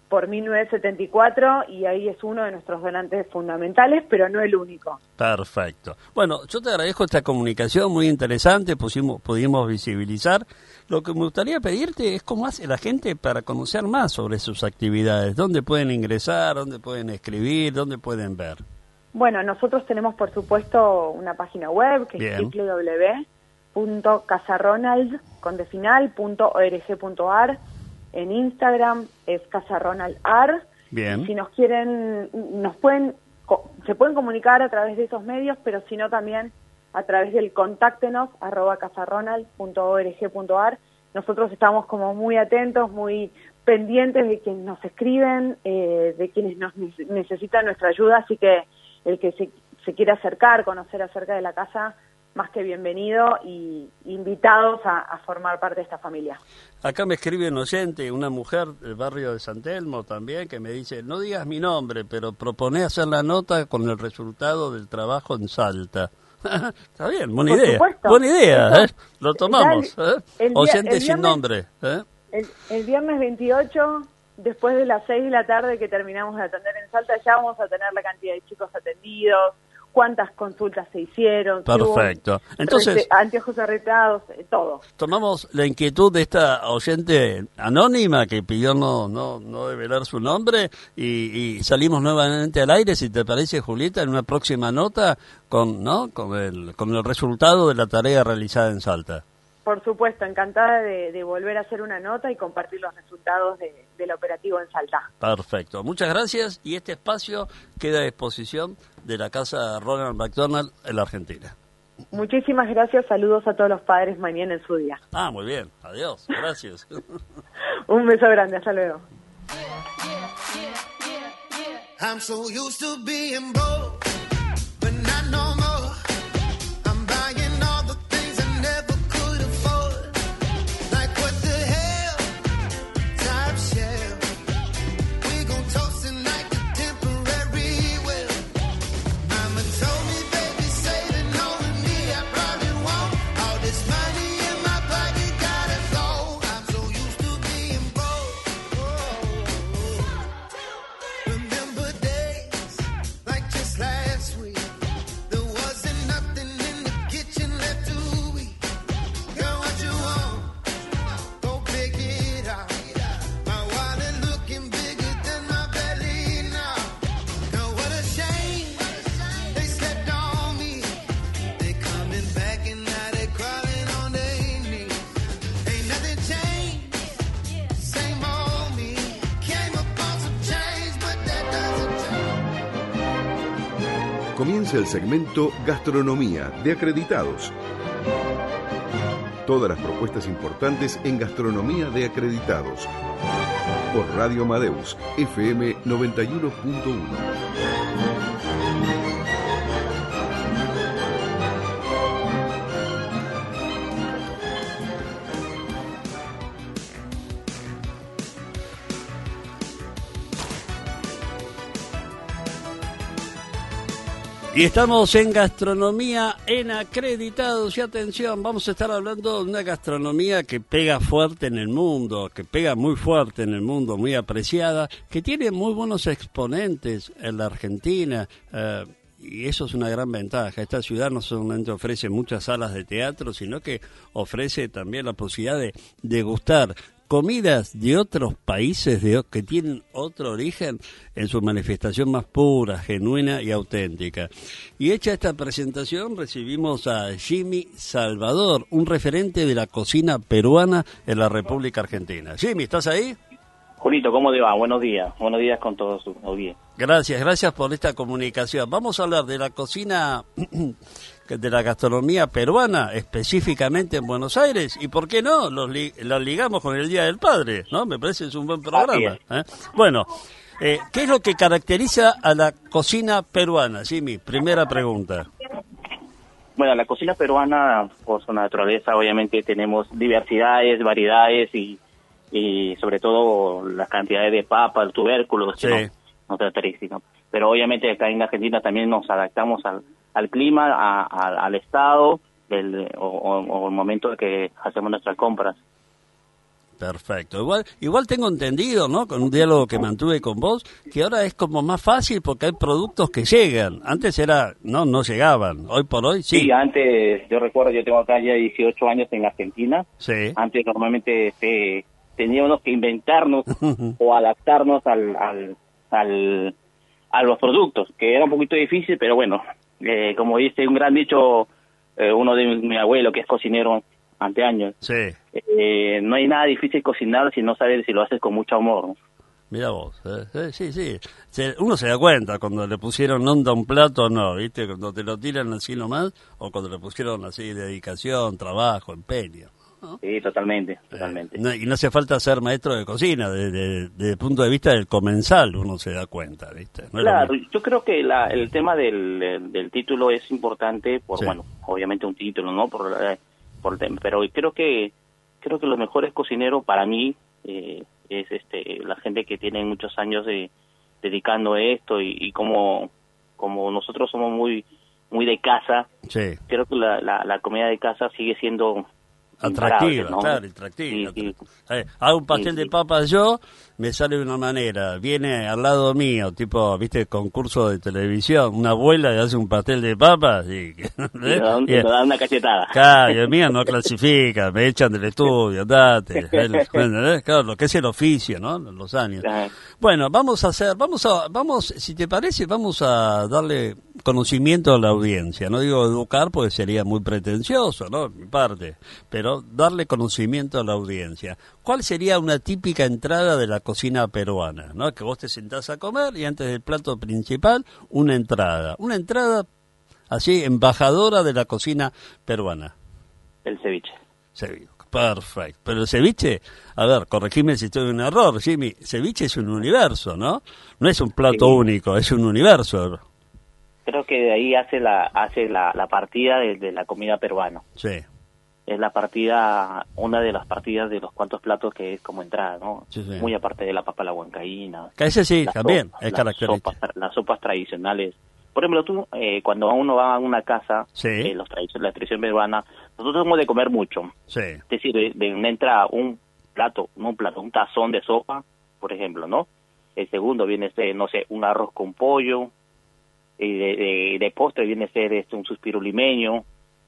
por mil novecientos setenta y cuatro, y ahí es uno de nuestros donantes fundamentales, pero no el único. Perfecto. Bueno, yo te agradezco esta comunicación muy interesante, pusimos, pudimos visibilizar. Lo que me gustaría pedirte es cómo hace la gente para conocer más sobre sus actividades, dónde pueden ingresar, dónde pueden escribir, dónde pueden ver. Bueno, nosotros tenemos, por supuesto, una página web que Bien. es doble u doble u doble u punto casaronald con de final, punto org punto ar. En Instagram es casaronaldar. Bien. Si nos quieren, nos pueden, se pueden comunicar a través de esos medios, pero si no también a través del contáctenos arroba casaronald punto org punto ar. Nosotros estamos como muy atentos, muy pendientes de quienes nos escriben, eh, de quienes nos necesitan nuestra ayuda, así que el que se, se quiera acercar, conocer acerca de la casa, más que bienvenido y invitados a, a formar parte de esta familia. Acá me escribe un oyente, una mujer del barrio de San Telmo también, que me dice, no digas mi nombre, pero proponé hacer la nota con el resultado del trabajo en Salta. Está bien, buena Por idea. supuesto. Buena idea, Eso, ¿eh? Lo tomamos. el, ¿eh? el día, Oyente el sin viernes, nombre. ¿eh? El, el viernes veintiocho, después de las seis de la tarde que terminamos de atender en Salta, ya vamos a tener la cantidad de chicos atendidos, cuántas consultas se hicieron. Perfecto. Entonces, anteojos arretados, todo. Tomamos la inquietud de esta oyente anónima que pidió no no no develar su nombre y, y salimos nuevamente al aire, si te parece, Julieta, en una próxima nota con no con el con el resultado de la tarea realizada en Salta. Por supuesto, encantada de, de volver a hacer una nota y compartir los resultados de, del operativo en Salta. Perfecto. Muchas gracias y este espacio queda a disposición de la Casa Ronald McDonald en la Argentina. Muchísimas gracias, saludos a todos los padres mañana en su día. Ah, muy bien. Adiós. Gracias. Un beso grande, hasta luego. I'm so used to being broke, but not no more. I'm buying all the things I never could afford. Like what the hell, top shelf. We gon' toast it like a temporary will. Mama told me, baby, saving on me, I probably won't. All this money in my pocket gotta go. I'm so used to being broke. Oh. Remember days like just last week. There wasn't nothing in the kitchen left to eat. Girl, what you want? Go pick it up. My wallet looking bigger than my belly now. Girl, what a shame. They slept on me. They coming back and now they crawling on their knees. Ain't nothing changed. Same old me. Came upon some change, but that doesn't change. Comienza el segmento Gastronomía de Acreditados. Todas las propuestas importantes en Gastronomía de Acreditados. Por Radio Amadeus, F M noventa y uno punto uno. Y estamos en Gastronomía en Acreditados y atención, vamos a estar hablando de una gastronomía que pega fuerte en el mundo, que pega muy fuerte en el mundo, muy apreciada, que tiene muy buenos exponentes en la Argentina, eh, y eso es una gran ventaja. Esta ciudad no solamente ofrece muchas salas de teatro, sino que ofrece también la posibilidad de degustar comidas de otros países de, que tienen otro origen en su manifestación más pura, genuina y auténtica. Y hecha esta presentación, recibimos a Jimmy Salvador, un referente de la cocina peruana en la República Argentina. Jimmy, ¿estás ahí? Julito, ¿cómo te va? Buenos días. Buenos días con todos su audiencia. Gracias, gracias por esta comunicación. Vamos a hablar de la cocina, de la gastronomía peruana, específicamente en Buenos Aires, y por qué no, los li la ligamos con el Día del Padre, ¿no? Me parece que es un buen programa. ¿eh? Bueno, eh, ¿qué es lo que caracteriza a la cocina peruana, Jimmy? Primera pregunta. Bueno, la cocina peruana, por su naturaleza, obviamente tenemos diversidades, variedades y, y sobre todo las cantidades de papas, tubérculos, sí. ¿no? Nuestra característica. Pero obviamente acá en Argentina también nos adaptamos al, al clima, a, a, al estado, del, o, o, o el momento de que hacemos nuestras compras. Perfecto. Igual, igual tengo entendido, ¿no? Con un diálogo que mantuve con vos, que ahora es como más fácil porque hay productos que llegan. Antes era, no, no llegaban. Hoy por hoy, sí. Sí, antes, yo recuerdo, yo tengo acá ya dieciocho años en Argentina. Sí. Antes normalmente este, teníamos que inventarnos o adaptarnos al, al, al, a los productos, que era un poquito difícil, pero bueno, eh, como dice un gran dicho, eh, uno de mi, mi abuelo, que es cocinero ante años. Sí. Eh, no hay nada difícil cocinar si no sabes si lo haces con mucho amor, ¿no? Mira vos, eh, eh, sí, sí. Se, uno se da cuenta cuando le pusieron onda a un plato o no, ¿viste? Cuando te lo tiran así nomás, o cuando le pusieron así dedicación, trabajo, empeño, ¿no? Sí, totalmente, totalmente. Eh, no, y no hace falta ser maestro de cocina, desde de, de, de punto de vista del comensal uno se da cuenta, ¿viste? No claro, yo creo que la, el tema del, del, del título es importante, por sí. bueno, obviamente un título, ¿no? Por, eh, por el tema, pero creo que creo que los mejores cocineros para mí eh, es este la gente que tiene muchos años de, dedicando a esto y, y como como nosotros somos muy muy de casa, sí. creo que la, la, la comida de casa sigue siendo atractiva, ¿no? Claro, atractiva. Sí, sí. Eh, hago un pastel sí, de papas yo, me sale de una manera, viene al lado mío, tipo, viste, concurso de televisión, una abuela que hace un pastel de papas y... ¿eh? Te da, te da una cachetada. Claro, y el mío no clasifica, me echan del estudio, andate. El, claro, lo que es el oficio, ¿no? Los años. Ajá. Bueno, vamos a hacer, vamos a, vamos, si te parece, vamos a darle conocimiento a la audiencia. No digo educar porque sería muy pretencioso, ¿no? Mi parte, pero darle conocimiento a la audiencia. ¿Cuál sería una típica entrada de la cocina peruana, ¿no? Que vos te sentás a comer y antes del plato principal, una entrada. Una entrada así, embajadora de la cocina peruana. El ceviche. Ceviche. Perfecto. Pero el ceviche, a ver, corregime si estoy en un error, Jimmy, ceviche es un universo, ¿no? No es un plato sí. único, es un universo. Creo que de ahí hace la hace la, la partida de, de la comida peruana. Sí. Es la partida, una de las partidas de los cuantos platos que es como entrada, ¿no? Sí, sí. Muy aparte de la papa a la huancaína. Que ese sí, también, sopas, es característico. Las sopas, las sopas tradicionales. Por ejemplo, tú, eh, cuando uno va a una casa, sí. eh, los tradición, la tradición peruana, nosotros somos de comer mucho. Sí. Es decir, de, de una entrada, un plato, no un plato, un tazón de sopa, por ejemplo, ¿no? El segundo viene a ser, no sé, un arroz con pollo, y de, de, de postre viene a ser este, un suspiro limeño,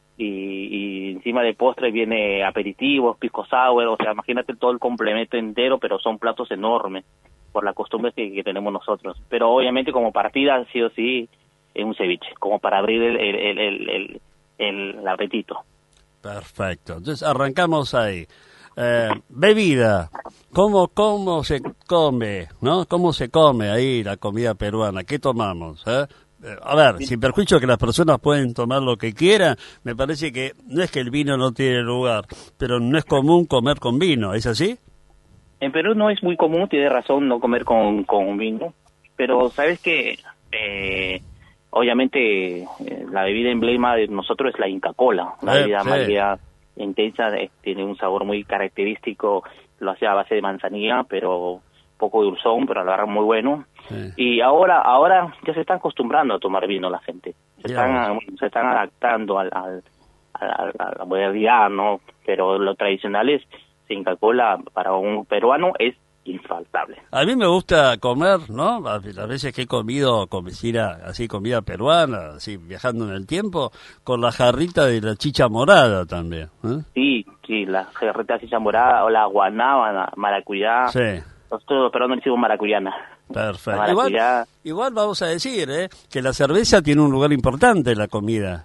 y, y encima de postre viene aperitivos, pisco sour, o sea, imagínate todo el complemento entero, pero son platos enormes, por la costumbre que, que tenemos nosotros. Pero obviamente como partida, sí o sí, es un ceviche, como para abrir el, el, el, el, el, el apetito. Perfecto, entonces arrancamos ahí. Eh, bebida, ¿cómo, cómo se come, no? ¿Cómo se come ahí la comida peruana? ¿Qué tomamos? ¿Eh? A ver, sin perjuicio que las personas pueden tomar lo que quieran, me parece que no es que el vino no tiene lugar, pero no es común comer con vino, ¿es así? En Perú no es muy común, tiene razón, no comer con, con vino, pero sabes que eh, obviamente eh, la bebida emblema de nosotros es la Inca Kola, una eh, bebida sí. más bebida intensa, eh, tiene un sabor muy característico, lo hace a base de manzanilla, pero poco dulzón, pero a la verdad muy bueno. Sí. Y ahora ahora ya se están acostumbrando a tomar vino la gente, se están se están adaptando al, al, al, a la modernidad, ¿no? Pero lo tradicional es Inca Kola para un peruano es infaltable. A mí me gusta comer, ¿no? Las veces que he comido comida, así comida peruana, así viajando en el tiempo, con la jarrita de la chicha morada también. ¿eh? Sí, sí, la jarrita de chicha morada o la guanábana, maracuyá. Sí. Nosotros los peruanos decimos maracuyana. Perfecto. Igual, igual vamos a decir, ¿eh? Que la cerveza tiene un lugar importante en la comida.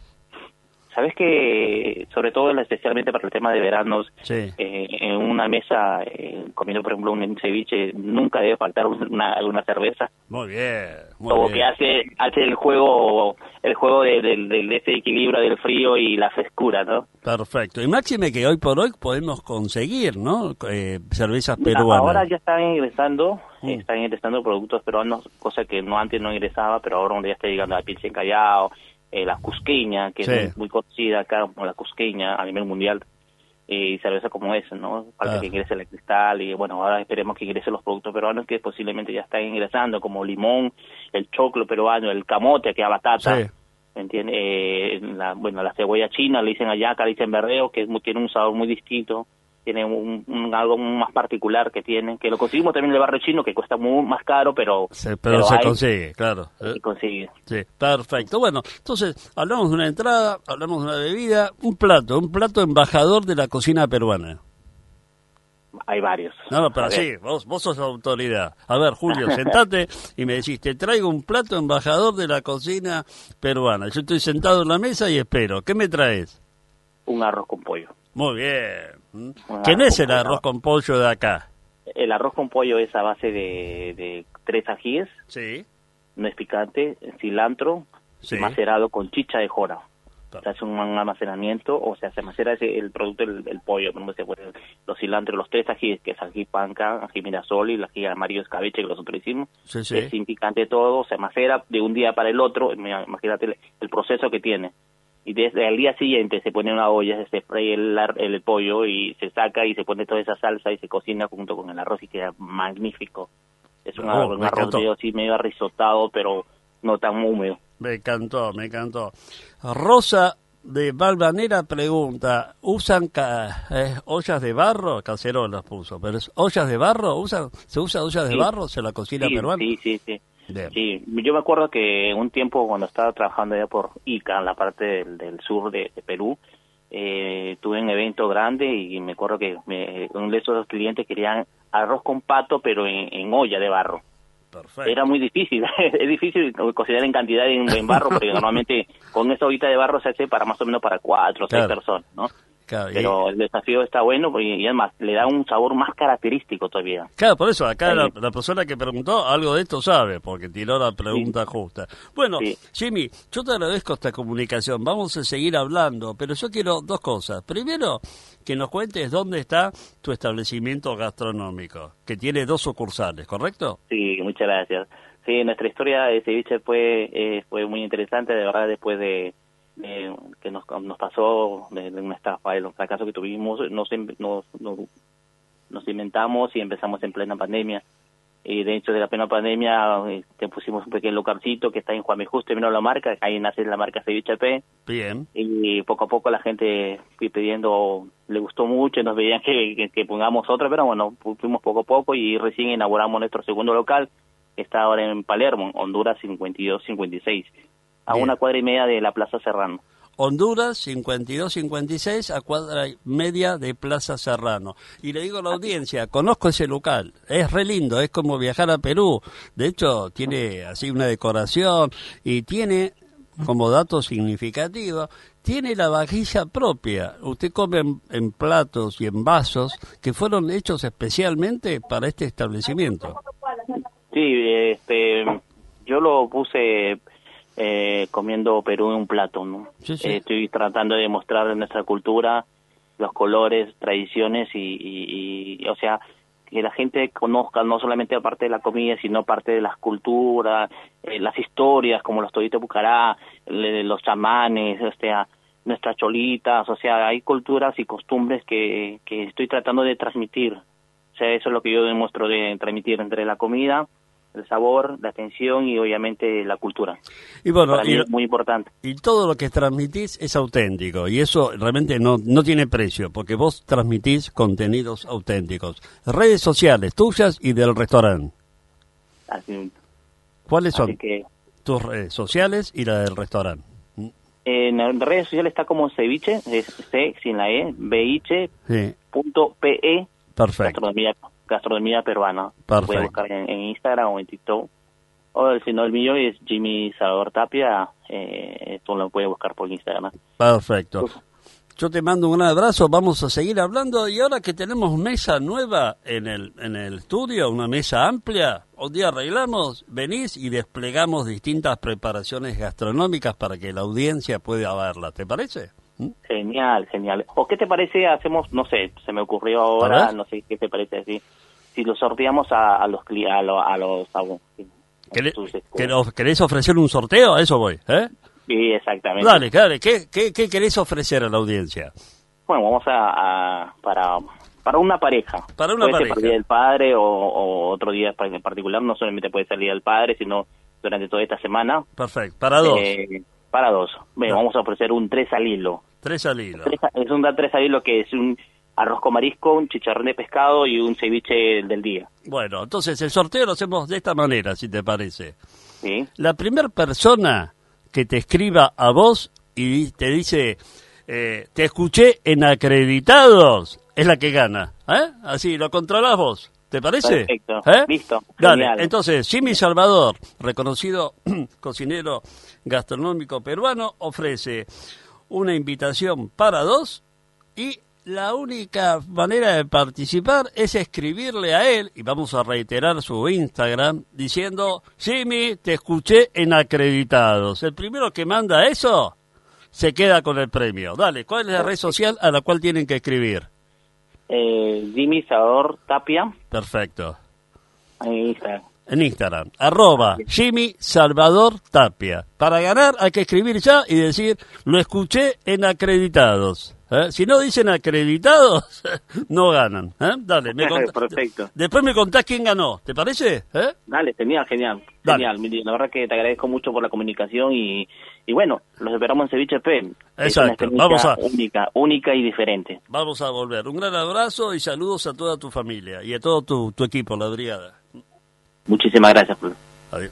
Sabes que, sobre todo, especialmente para el tema de veranos, sí. eh, en una mesa, eh, comiendo, por ejemplo, un ceviche, nunca debe faltar una, una cerveza. Muy bien, muy Como bien. que hace hace el juego el juego de, de, de, de ese equilibrio del frío y la frescura, ¿no? Perfecto. Y máxime que hoy por hoy podemos conseguir, ¿no? Eh, cervezas peruanas. Ahora ya están ingresando, mm. están ingresando productos peruanos, cosa que no antes no ingresaba, pero ahora donde ya está llegando la pinche en Callao, Eh, la cusqueña, que sí. es muy conocida acá como la cusqueña a nivel mundial, eh, y cerveza como esa, ¿no? Falta ah. que ingrese la Cristal, y bueno, ahora esperemos que ingresen los productos peruanos que posiblemente ya están ingresando, como limón, el choclo peruano, el camote, que es batata, sí. ¿me entiendes? Eh, la, bueno, la cebolla china, le dicen ayaca, le dicen verdeo, que es muy, tiene un sabor muy distinto, tiene un, un algo más particular que tiene, que lo conseguimos también en el barrio chino, que cuesta muy más caro, pero, sí, pero, pero se hay, consigue, claro. Se consigue. Sí, perfecto. Bueno, entonces, hablamos de una entrada, hablamos de una bebida, un plato, un plato embajador de la cocina peruana. Hay varios. No, no, pero sí, vos, vos sos la autoridad. A ver, Julio, sentate y me decís, te traigo un plato embajador de la cocina peruana. Yo estoy sentado en la mesa y espero. ¿Qué me traes? Un arroz con pollo. Muy bien. ¿Quién es el arroz con pollo de acá? El arroz con pollo es a base de, de tres ajíes. Sí. No es picante, cilantro, sí. macerado con chicha de jora. Se hace un almacenamiento, o sea, se macera ese, el producto, el, el pollo, los cilantros, los tres ajíes, que es ají panca, ají mirasol y el ají amarillo escabeche, que nosotros hicimos, sí, sí. Es sin picante todo, se macera de un día para el otro, imagínate el, el proceso que tiene. Y desde el día siguiente se pone en una olla, se freíe el, el, el pollo y se saca y se pone toda esa salsa y se cocina junto con el arroz y queda magnífico. Es un, oh, un arroz medio así, medio arrisotado, pero no tan húmedo. Me encantó, me encantó. Rosa de Valvanera pregunta, ¿usan ca eh, ollas de barro? Cacerolas puso, pero es ollas de barro, ¿usan, ¿se usa ollas sí. de barro en la cocina sí, peruana? Sí, sí, sí. Sí, yo me acuerdo que un tiempo cuando estaba trabajando allá por Ica, en la parte del, del sur de, de Perú, eh, tuve un evento grande y me acuerdo que me, uno de esos clientes querían arroz con pato, pero en, en olla de barro. Perfecto. Era muy difícil, es difícil cocinar en cantidad en, en barro, porque normalmente con esa ollita de barro se hace para más o menos para cuatro o seis claro. personas, ¿no? Claro, pero y... el desafío está bueno y, y además le da un sabor más característico todavía. Claro, por eso acá la, la persona que preguntó algo de esto sabe, porque tiró la pregunta sí. justa. Bueno, sí. Jimmy, yo te agradezco esta comunicación, vamos a seguir hablando, pero yo quiero dos cosas. Primero, que nos cuentes dónde está tu establecimiento gastronómico, que tiene dos sucursales, ¿correcto? Sí, muchas gracias. Sí, nuestra historia de ceviche fue, eh, fue muy interesante, de verdad, después de... Eh, que nos, nos pasó de, de una estafa, de los fracasos que tuvimos, nos, nos, nos, nos inventamos y empezamos en plena pandemia. Y de hecho de la plena pandemia eh, te pusimos un pequeño localcito que está en Juan B. Justo, vino la marca, ahí nace la marca Ceviche P. Bien. Y poco a poco la gente fui pidiendo, le gustó mucho, nos veían que, que, que pongamos otra, pero bueno, fuimos poco a poco y recién inauguramos nuestro segundo local, que está ahora en Palermo, Honduras cincuenta y dos cincuenta y seis. A Bien. Una cuadra y media de la Plaza Serrano. Honduras cincuenta y dos cincuenta y seis a cuadra y media de Plaza Serrano. Y le digo a la audiencia, conozco ese local, es re lindo, es como viajar a Perú. De hecho, tiene así una decoración y tiene, como dato significativo, tiene la vajilla propia. Usted come en, en platos y en vasos que fueron hechos especialmente para este establecimiento. Sí, este, yo lo puse... Eh, comiendo Perú en un plato, ¿no? Sí, sí. Eh, estoy tratando de mostrar nuestra cultura, los colores, tradiciones y, y, y, o sea, que la gente conozca no solamente parte de la comida, sino parte de las culturas, eh, las historias, como los Toditos Bucará, le, los chamanes, o sea, nuestras cholitas, o sea, hay culturas y costumbres que, que estoy tratando de transmitir. O sea, eso es lo que yo demuestro de transmitir entre la comida, el sabor, la atención y obviamente la cultura. Y bueno, para mí y, es muy importante. Y todo lo que transmitís es auténtico y eso realmente no no tiene precio porque vos transmitís contenidos auténticos. Redes sociales tuyas y del restaurante. Así, ¿Cuáles son así que, tus redes sociales y la del restaurante? En redes sociales está como ceviche, es C sin la E, beviche punto P E. Perfecto. Gastronomía gastronomía peruana. Perfecto. Puede buscar en, en Instagram o en TikTok. O si no, el mío es Jimmy Salvador Tapia. Eh, tú lo puedes buscar por Instagram. Perfecto. Yo te mando un abrazo. Vamos a seguir hablando. Y ahora que tenemos mesa nueva en el en el estudio, una mesa amplia, un día arreglamos, venís y desplegamos distintas preparaciones gastronómicas para que la audiencia pueda verla. ¿Te parece? ¿Mm? Genial, genial. ¿O qué te parece? Hacemos, no sé, se me ocurrió ahora, no sé qué te parece así. Si lo sorteamos a, a los a, lo, a los a, ¿Querés, ¿Querés ofrecer un sorteo? A eso voy, ¿eh? Sí, exactamente. Dale, dale. ¿Qué, qué, qué querés ofrecer a la audiencia? Bueno, vamos a, a para para una pareja. Para una puede pareja. Ser para el día del padre o, o otro día en particular. No solamente puede ser el día del padre, sino durante toda esta semana. Perfecto. Para dos. Eh, Para dos. Bueno, no. Vamos a ofrecer un tres al hilo. Tres al hilo. Tres, es un tres al hilo que es un arroz con marisco, un chicharrón de pescado y un ceviche del día. Bueno, entonces el sorteo lo hacemos de esta manera, si te parece. ¿Sí? La primera persona que te escriba a vos y te dice, eh, te escuché en Acreditados, es la que gana. ¿Eh? Así, lo controlás vos. ¿Te parece? Perfecto. ¿Eh? Listo. Dale, Genial. entonces, Jimmy Salvador, reconocido cocinero gastronómico peruano, ofrece una invitación para dos y la única manera de participar es escribirle a él, y vamos a reiterar su Instagram, diciendo, Jimmy, te escuché en Acreditados. El primero que manda eso se queda con el premio. Dale, ¿cuál es la red social a la cual tienen que escribir? Eh, Jimmy Salvador Tapia. Perfecto. En Instagram. En Instagram, arroba Jimmy Salvador Tapia. Para ganar hay que escribir ya y decir, lo escuché en Acreditados. ¿Eh? Si no dicen Acreditados, no ganan. ¿Eh? Dale, me contás, Perfecto. Después me contás quién ganó, ¿te parece? ¿Eh? Dale, genial, genial. Dale. Genial, Mili, la verdad que te agradezco mucho por la comunicación y, y bueno, los esperamos en Ceviche P. Es una Exacto, experiencia vamos a... única, única y diferente. Vamos a volver. Un gran abrazo y saludos a toda tu familia y a todo tu, tu equipo, la brigada. Muchísimas gracias, Pablo. Adiós.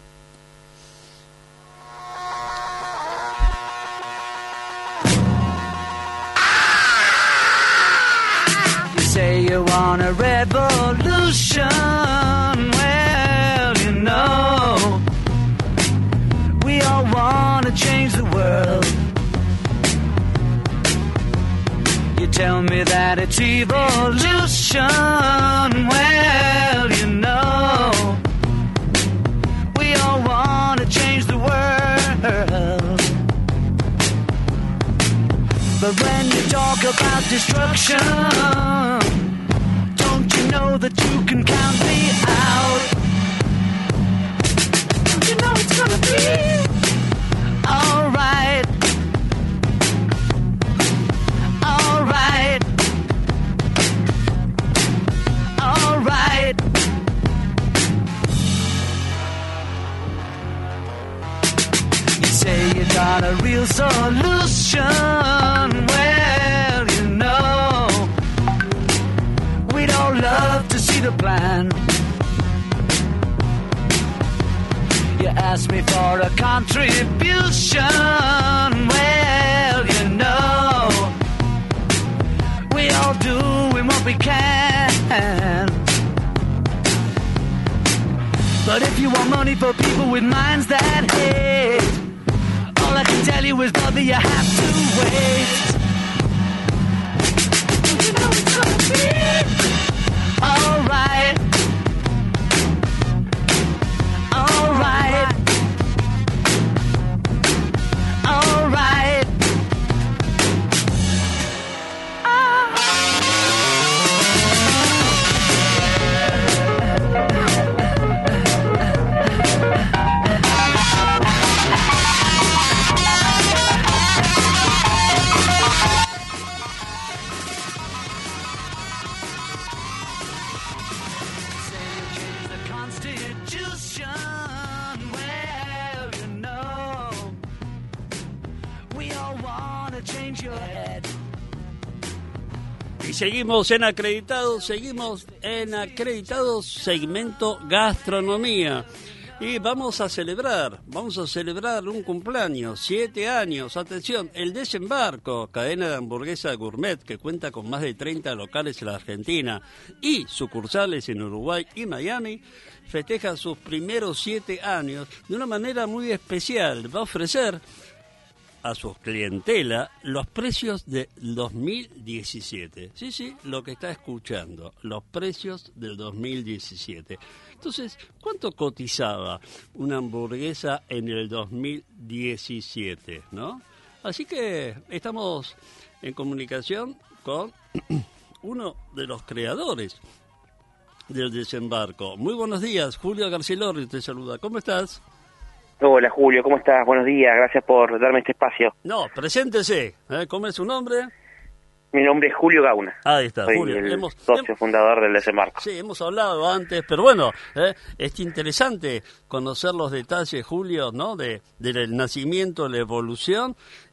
You say you want a revolution. Well, you know, we all want to change the world. You tell me that it's evolution. Well, you know, we all want to change the world. But when you talk about destruction, don't you know that you can count me out? Don't you know it's gonna be alright? Alright. Alright. You say you got a real solution. Well, you know, we'd all love to see the plan. You ask me for a contribution. Well, you know, we all doing what we can. But if you want money for people with minds that hate, all I can tell you is, brother, you have to wait. You know it's gonna be alright. Alright. Alright. Y seguimos en Acreditados, seguimos en Acreditados segmento gastronomía. Y vamos a celebrar, vamos a celebrar un cumpleaños, siete años, atención, el Desembarco, cadena de hamburguesa gourmet que cuenta con más de treinta locales en la Argentina y sucursales en Uruguay y Miami, festeja sus primeros siete años de una manera muy especial. Va a ofrecer a su clientela los precios del dos mil diecisiete. Sí, sí, lo que está escuchando, los precios del dos mil diecisiete. Entonces, ¿cuánto cotizaba una hamburguesa en el dos mil diecisiete, no? Así que estamos en comunicación con uno de los creadores del Desembarco. Muy buenos días, Julio Garcilorri te saluda. ¿Cómo estás? Hola Julio, ¿cómo estás? Buenos días, gracias por darme este espacio. No, preséntese, ¿eh? ¿Cómo es su nombre? Mi nombre es Julio Gauna. Ahí está, Soy Julio. el Hemos, socio hem, fundador del Desembarco. Sí, hemos hablado antes, pero bueno, ¿eh? es interesante conocer los detalles, Julio, ¿no? De, del nacimiento, la evolución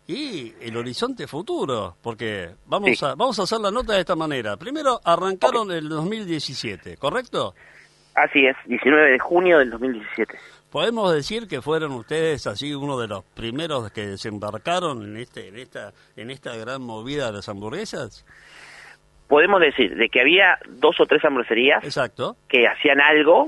y el horizonte futuro, porque vamos Sí. a vamos a hacer la nota de esta manera. Primero arrancaron el dos mil diecisiete, ¿correcto? Así es, diecinueve de junio del dos mil diecisiete. ¿Podemos decir que fueron ustedes así uno de los primeros que desembarcaron en este en esta en esta gran movida de las hamburguesas? Podemos decir de que había dos o tres hamburgueserías Exacto. que hacían algo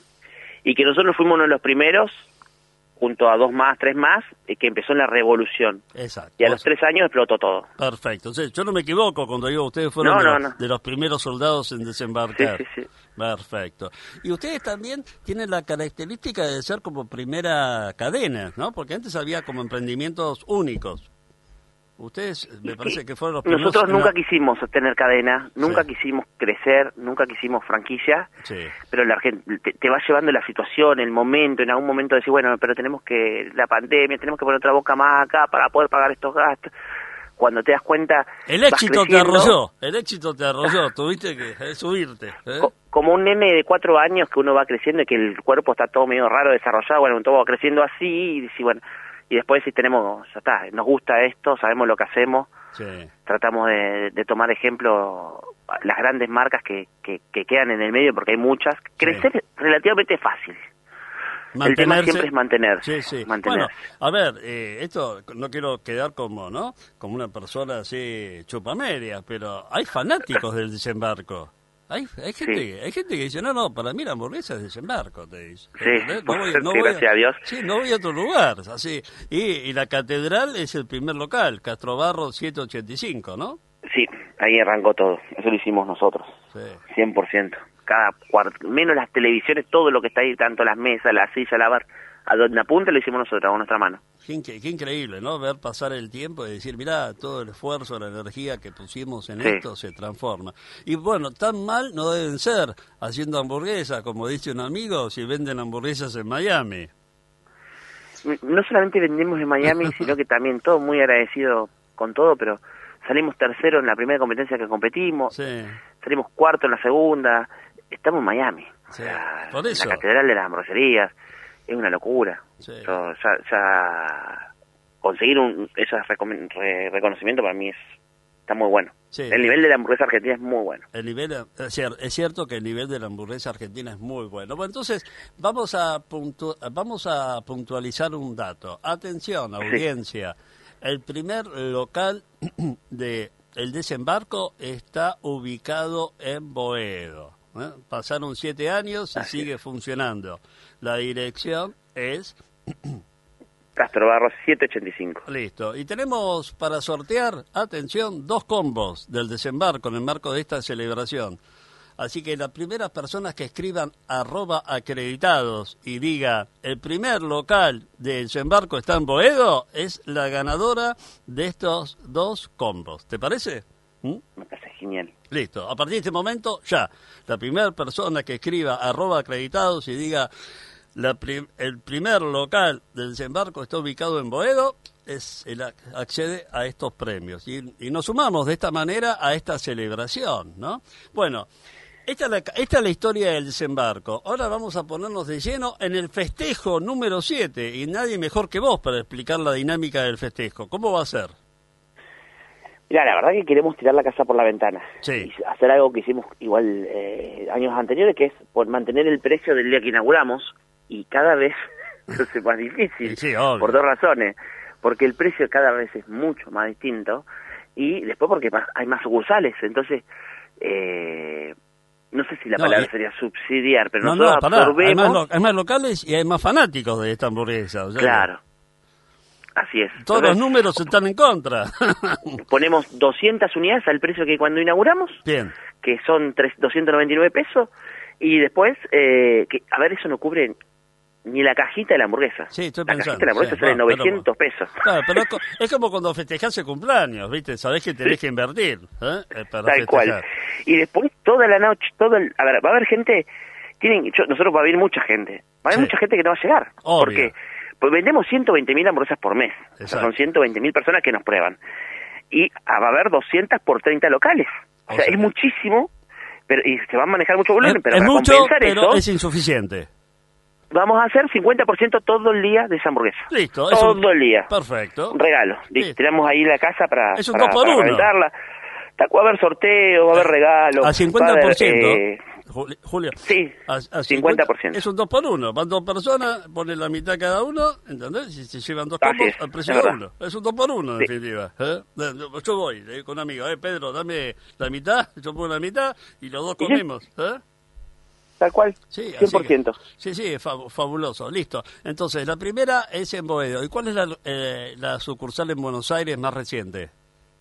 y que nosotros fuimos uno de los primeros, junto a dos más, tres más, eh, que empezó en la revolución. Exacto. Y a los tres años explotó todo. Perfecto. Entonces, yo no me equivoco cuando digo ustedes fueron No, de, no, los, no. de los primeros soldados en desembarcar. Sí, sí, sí. Perfecto. Y ustedes también tienen la característica de ser como primera cadena, ¿no? Porque antes había como emprendimientos únicos. Ustedes, me parece que fueron los primeros... Nosotros en nunca la- quisimos tener cadena, nunca Sí. quisimos crecer, nunca quisimos franquicia, Sí. pero la Argen- te, te va llevando la situación, el momento, en algún momento decir, bueno, pero tenemos que, la pandemia, tenemos que poner otra boca más acá para poder pagar estos gastos. Cuando te das cuenta... El vas éxito te creciendo, arrolló, el éxito te arrolló, tuviste que eh, subirte. ¿eh? co- como un nene de cuatro años que uno va creciendo y que el cuerpo está todo medio raro, desarrollado, bueno, todo va creciendo así, y decís, bueno, y después si tenemos, ya está, nos gusta esto, sabemos lo que hacemos, Sí. tratamos de, de tomar ejemplo las grandes marcas que, que, que quedan en el medio, porque hay muchas. Crecer es relativamente fácil. El tema Mantenerse. siempre es mantenerse. Sí, sí. mantenerse. Bueno, a ver, eh, esto no quiero quedar como, ¿no? Como una persona así chupamedia, pero hay fanáticos del desembarco. Hay, hay gente, Sí. hay gente que dice, no, no, para mí la hamburguesa es desembarco, te dice. Sí, ¿Entendés? por voy- suerte, voy gracias a Dios. Sí, no voy a otro lugar, así. Y, y la catedral es el primer local, Castrobarro setecientos ochenta y cinco, ¿no? Sí, ahí arrancó todo. Eso lo hicimos nosotros. Sí. cien por ciento. Cada cuarto, menos las televisiones, todo lo que está ahí, tanto las mesas, la silla, la bar, a donde apunte lo hicimos nosotros, con nuestra mano. Qué, inque- qué increíble, ¿no? Ver pasar el tiempo y decir, mirá, todo el esfuerzo, la energía que pusimos en Sí. esto se transforma. Y bueno, tan mal no deben ser haciendo hamburguesas, como dice un amigo, si venden hamburguesas en Miami. No solamente vendemos en Miami, sino que también todo muy agradecido con todo, pero salimos tercero en la primera competencia que competimos, Sí, salimos cuarto en la segunda, estamos en Miami. sí. O sea, Por eso. La catedral de las hamburguerías es una locura. Sí. Yo, ya, ya conseguir un ese recom- re- reconocimiento para mí es está muy bueno. Sí. El nivel de la hamburguesa argentina es muy bueno. El nivel, es cier- es cierto que el nivel de la hamburguesa argentina es muy bueno. Bueno, entonces vamos a puntu- vamos a puntualizar un dato. Atención, audiencia. El primer local de el desembarco está ubicado en Boedo. ¿eh? Pasaron siete años y Así sigue funcionando. La dirección es... Castro Barros setecientos ochenta y cinco. Listo. Y tenemos para sortear, atención, dos combos del desembarco en el marco de esta celebración. Así que las primeras personas que escriban arroba acreditados y diga el primer local del desembarco está en Boedo, es la ganadora de estos dos combos. ¿Te parece? ¿Mm? Me parece genial. Listo. A partir de este momento, ya. La primera persona que escriba arroba acreditados y diga la prim- el primer local del desembarco está ubicado en Boedo, es el ac- accede a estos premios. Y, y nos sumamos de esta manera a esta celebración, ¿no? Bueno, esta es, la, esta es la historia del desembarco. Ahora vamos a ponernos de lleno en el festejo número siete. Y nadie mejor que vos para explicar la dinámica del festejo. ¿Cómo va a ser? Mira, la verdad que queremos tirar la casa por la ventana. Sí. Y hacer algo que hicimos igual eh, años anteriores, que es por mantener el precio del día que inauguramos, y cada vez se hace más difícil, Sí, obvio. por dos razones. Porque el precio cada vez es mucho más distinto, y después porque más- hay más sucursales. Entonces, eh, no sé si la No, palabra y- sería subsidiar, pero No, nosotros no, pará. Hay absorbemos... más, lo- hay más locales y hay más fanáticos de esta hamburguesa. o sea, Claro, así es. Todos los Entonces, números están en contra. ponemos doscientas unidades al precio que cuando inauguramos, Bien. que son tres- doscientos noventa y nueve pesos, y después, eh, que a ver, eso no cubre ni la cajita de la hamburguesa. Sí, estoy la pensando. cajita de la hamburguesa sí, sale bueno, pero- novecientos pesos. Claro, pero es, co- es como cuando festejás el cumpleaños, ¿viste? Sabés que tenés que invertir, ¿eh? Eh, para Tal festejar. cual. Y después toda la noche, todo el, a ver, va a haber gente, tienen, yo- nosotros va a haber mucha gente, va a haber Sí. mucha gente que no va a llegar, Obvio. porque pues vendemos ciento veinte mil hamburguesas por mes, o sea, Exacto. son ciento veinte mil personas que nos prueban, y ah, va a haber doscientas por treinta locales, o, O sea, sea, es muchísimo, pero y se va a manejar mucho volumen, Es, pero es para mucho, compensar pero eso, es insuficiente. vamos a hacer cincuenta por ciento todo el día de esa hamburguesa. Listo. Todo un... el día. Perfecto. Un regalo. Listo. Tenemos ahí la casa para, es un para, dos por para uno. reventarla. Va a haber sorteo, va a haber regalos. A cincuenta por ciento. Va a haber, eh, Julio. Sí, a, a cincuenta por ciento. Es un dos por uno. Van dos personas, ponen la mitad cada uno, ¿entendés? Si se llevan dos combos, es, al precio es de verdad. uno. Es un dos por uno, en Sí. definitiva. ¿eh? Yo voy eh, con un amigo, eh, Pedro, dame la mitad, yo pongo la mitad y los dos ¿Y comemos. ¿eh? Tal cual, Sí, cien por ciento. Que, sí, sí, es fab- fabuloso. Listo. Entonces, la primera es en Boedo. ¿Y cuál es la, eh, la sucursal en Buenos Aires más reciente?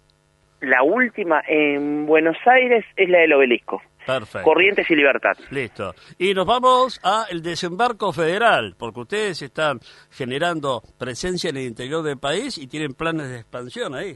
La última en Buenos Aires es la del Obelisco. Perfecto. Corrientes y Libertad. Listo. Y nos vamos a el desembarco federal, porque ustedes están generando presencia en el interior del país y tienen planes de expansión ahí.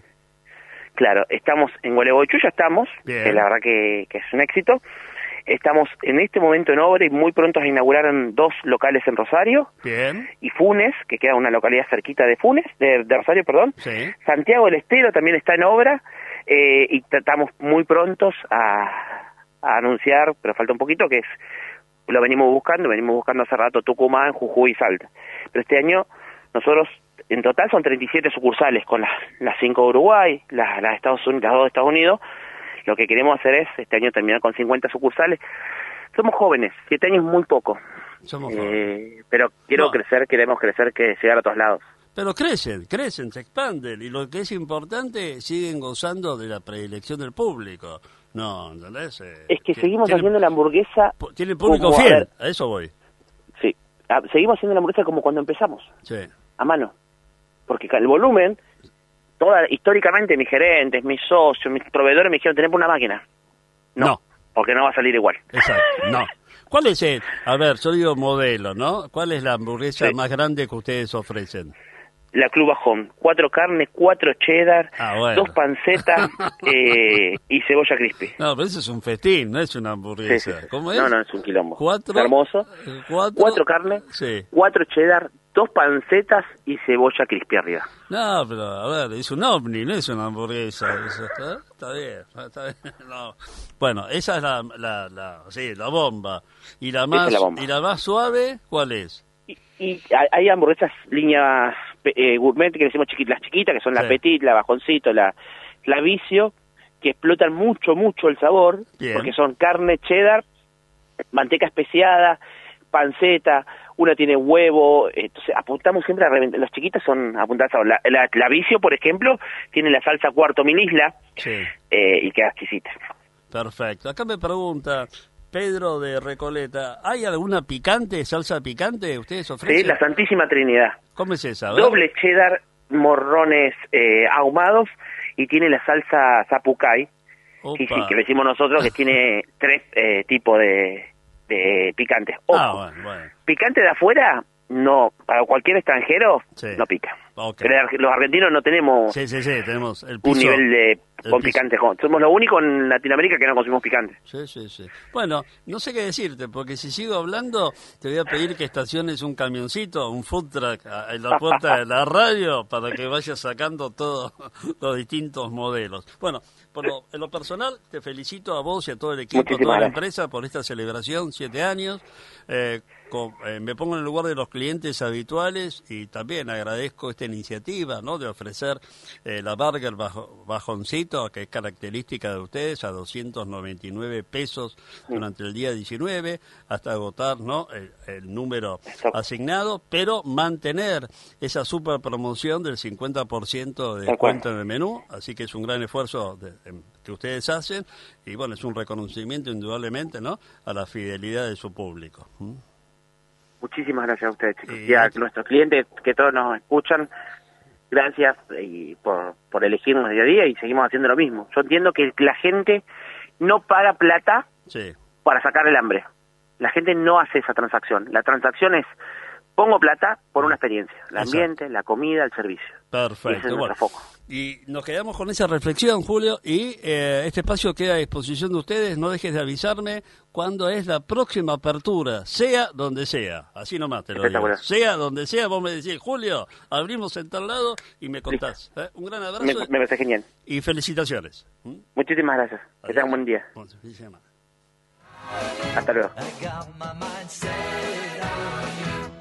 Claro, estamos en Gualeguaychú, ya estamos, Bien. que la verdad que, que es un éxito. Estamos en este momento en obra y muy pronto a inaugurar dos locales en Rosario. Bien. Y Funes, que queda una localidad cerquita de Funes, de, de Rosario, perdón. Sí. Santiago del Estero también está en obra eh, y estamos muy prontos a, a anunciar, pero falta un poquito, que es lo venimos buscando, venimos buscando hace rato Tucumán, Jujuy y Salta. Pero este año nosotros, en total son treinta y siete sucursales, con las, las cinco de Uruguay, las, las, Estados Unidos, las dos de Estados Unidos. Lo que queremos hacer es este año terminar con cincuenta sucursales. Somos jóvenes, siete años es muy poco. Somos eh, jóvenes. Pero quiero No. crecer, queremos crecer, que llegar a todos lados. Pero crecen, crecen, se expanden. Y lo que es importante, siguen gozando de la predilección del público. No, ¿entendés? Eh, Es que ti- seguimos tienen- haciendo la hamburguesa... Tiene público como, a fiel, ver, a eso voy. Sí, ah, seguimos haciendo la hamburguesa como cuando empezamos, Sí. a mano. Porque el volumen, toda históricamente mis gerentes, mis socios, mis proveedores me dijeron, tenemos una máquina. No, No. porque no va a salir igual. Exacto, no. ¿Cuál es el, a ver, yo digo modelo, ¿no? ¿Cuál es la hamburguesa Sí. más grande que ustedes ofrecen? La Club Bajón, cuatro carnes, cuatro cheddar, Ah, bueno. dos pancetas eh, y cebolla crispy. No, pero eso es un festín, no es una hamburguesa. Sí, sí, sí. ¿Cómo es? No, no, es un quilombo. Cuatro, Está hermoso. eh, cuatro, Cuatro carnes, Sí. cuatro cheddar, dos pancetas y cebolla crispy arriba. No, pero a ver, es un ovni, no es una hamburguesa. Eso, ¿eh? Está bien, está bien. No. Bueno, esa es la, la, la, sí, la bomba. Y la más, es la bomba. y la más suave, ¿cuál es? Y, y hay- hay hamburguesas líneas eh, gourmet que le decimos chiquitas, las chiquitas, que son la Sí. petit, la bajoncito, la, la vicio, que explotan mucho, mucho el sabor, Bien. porque son carne cheddar, manteca especiada, panceta, una tiene huevo, entonces apuntamos siempre a reventar. Las chiquitas son apuntadas a la, la, la vicio, por ejemplo, tiene la salsa cuarto mil isla Sí. eh, y queda exquisita. Perfecto. Acá me pregunta Pedro de Recoleta, ¿hay alguna picante, salsa picante ustedes ofrecen? Sí, la Santísima Trinidad. ¿Cómo es esa? A ver. Doble cheddar, morrones eh, ahumados y tiene la salsa zapucay, que, Opa. que decimos nosotros que tiene tres eh, tipos de, de picantes. Ojo, Ah, bueno, bueno. picante de afuera, no, para cualquier extranjero, Sí. no pica. Ok. Pero ar- los argentinos no tenemos Sí, sí, sí, tenemos el un piso. nivel de el con piso. picante. con- Somos lo único en Latinoamérica que no consumimos picante. Sí, sí, sí. Bueno, no sé qué decirte, porque si sigo hablando, te voy a pedir que estaciones un camioncito, un food truck a- en la puerta de la radio para que vayas sacando todos los distintos modelos. Bueno, por lo, en lo personal, te felicito a vos y a todo el equipo, a Muchísimas toda la gracias. empresa por esta celebración, siete años. Eh, con- eh, me pongo en el lugar de los clientes habituales y también agradezco esta iniciativa, ¿no? De ofrecer eh, la burger bajo, bajoncito, que es característica de ustedes, a doscientos noventa y nueve pesos durante el día diecinueve, hasta agotar, ¿no? El, el número asignado, pero mantener esa super promoción del cincuenta por ciento de Tal cual. descuento en el menú, así que es un gran esfuerzo de- de- que ustedes hacen y bueno, es un reconocimiento indudablemente, ¿no? A la fidelidad de su público. ¿Mm? Muchísimas gracias a ustedes, chicos. Y Y a gracias. nuestros clientes que todos nos escuchan, gracias y por, por elegirnos día a día y seguimos haciendo lo mismo. Yo entiendo que la gente no paga plata Sí, para sacar el hambre. La gente no hace esa transacción. La transacción es, pongo plata por una experiencia. El Exacto. ambiente, la comida, el servicio. Ese perfecto. es nuestro Bueno, foco. y nos quedamos con esa reflexión, Julio, y eh, este espacio queda a disposición de ustedes. No dejes de avisarme cuándo es la próxima apertura, sea donde sea. Así nomás te lo digo. Espectacular. Sea donde sea, vos me decís, Julio, abrimos en tal lado y me contás. ¿eh? Un gran abrazo Me, me parece genial. y felicitaciones. ¿Mm? Muchísimas gracias. Que tengan un buen día. Bueno, fin de semana. Hasta luego. I got my mind set on you.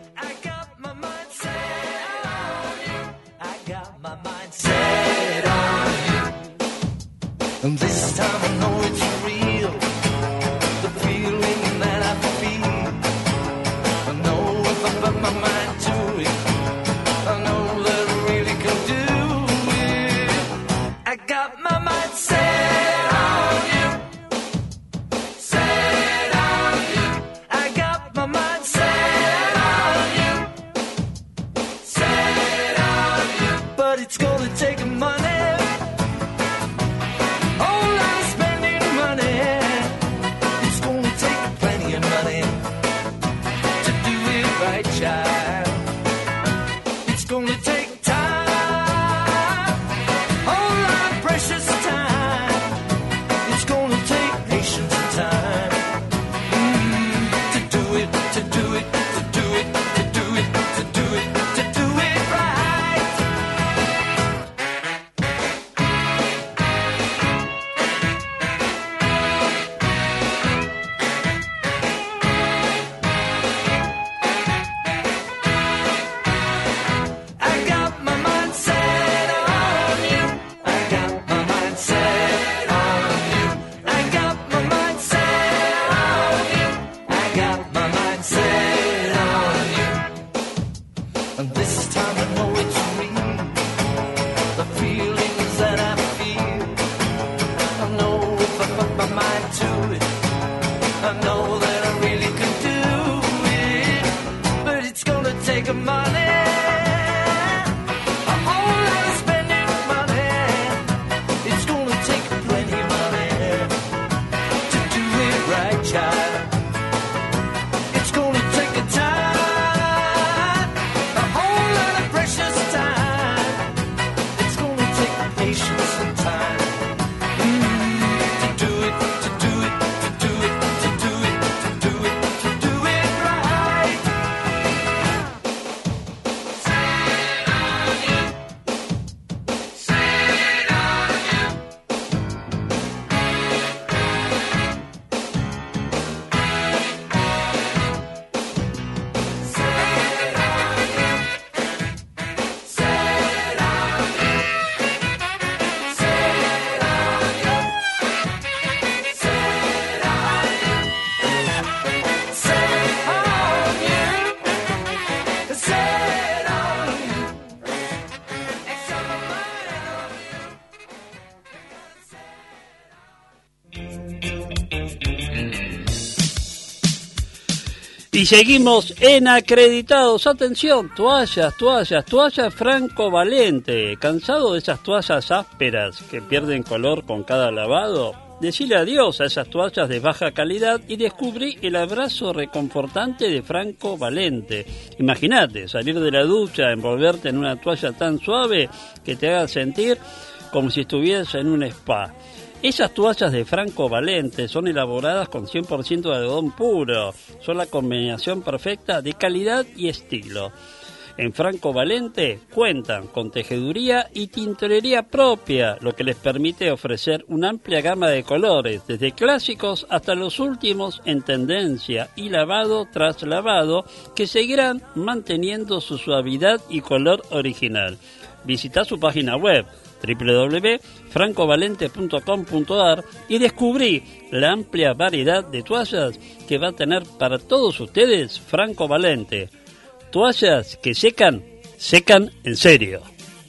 And this time I know it's real. The feeling that I feel. I know if I put my mind to it, I know that I really can do it. I got my mind set on you. Set on you. I got my mind set on you. Set on you. But it's gonna take money. It's gonna take time, whole lot of precious time. It's gonna take patience and time mm, to do it, to do it, to do it, to do it, to do it, to do it right. Y seguimos en Acreditados. Atención, toallas, toallas, toallas Franco Valente. ¿Cansado de esas toallas ásperas que pierden color con cada lavado? Decile adiós a esas toallas de baja calidad y descubrí el abrazo reconfortante de Franco Valente. Imagínate salir de la ducha, envolverte en una toalla tan suave que te haga sentir como si estuvieras en un spa. Esas toallas de Franco Valente son elaboradas con cien por ciento de algodón puro. Son la combinación perfecta de calidad y estilo. En Franco Valente cuentan con tejeduría y tintorería propia, lo que les permite ofrecer una amplia gama de colores, desde clásicos hasta los últimos en tendencia y lavado tras lavado, que seguirán manteniendo su suavidad y color original. Visita su página web doble u doble u doble u punto franco valente punto com punto a r y descubrí la amplia variedad de toallas que va a tener para todos ustedes Franco Valente. Toallas que secan, secan en serio.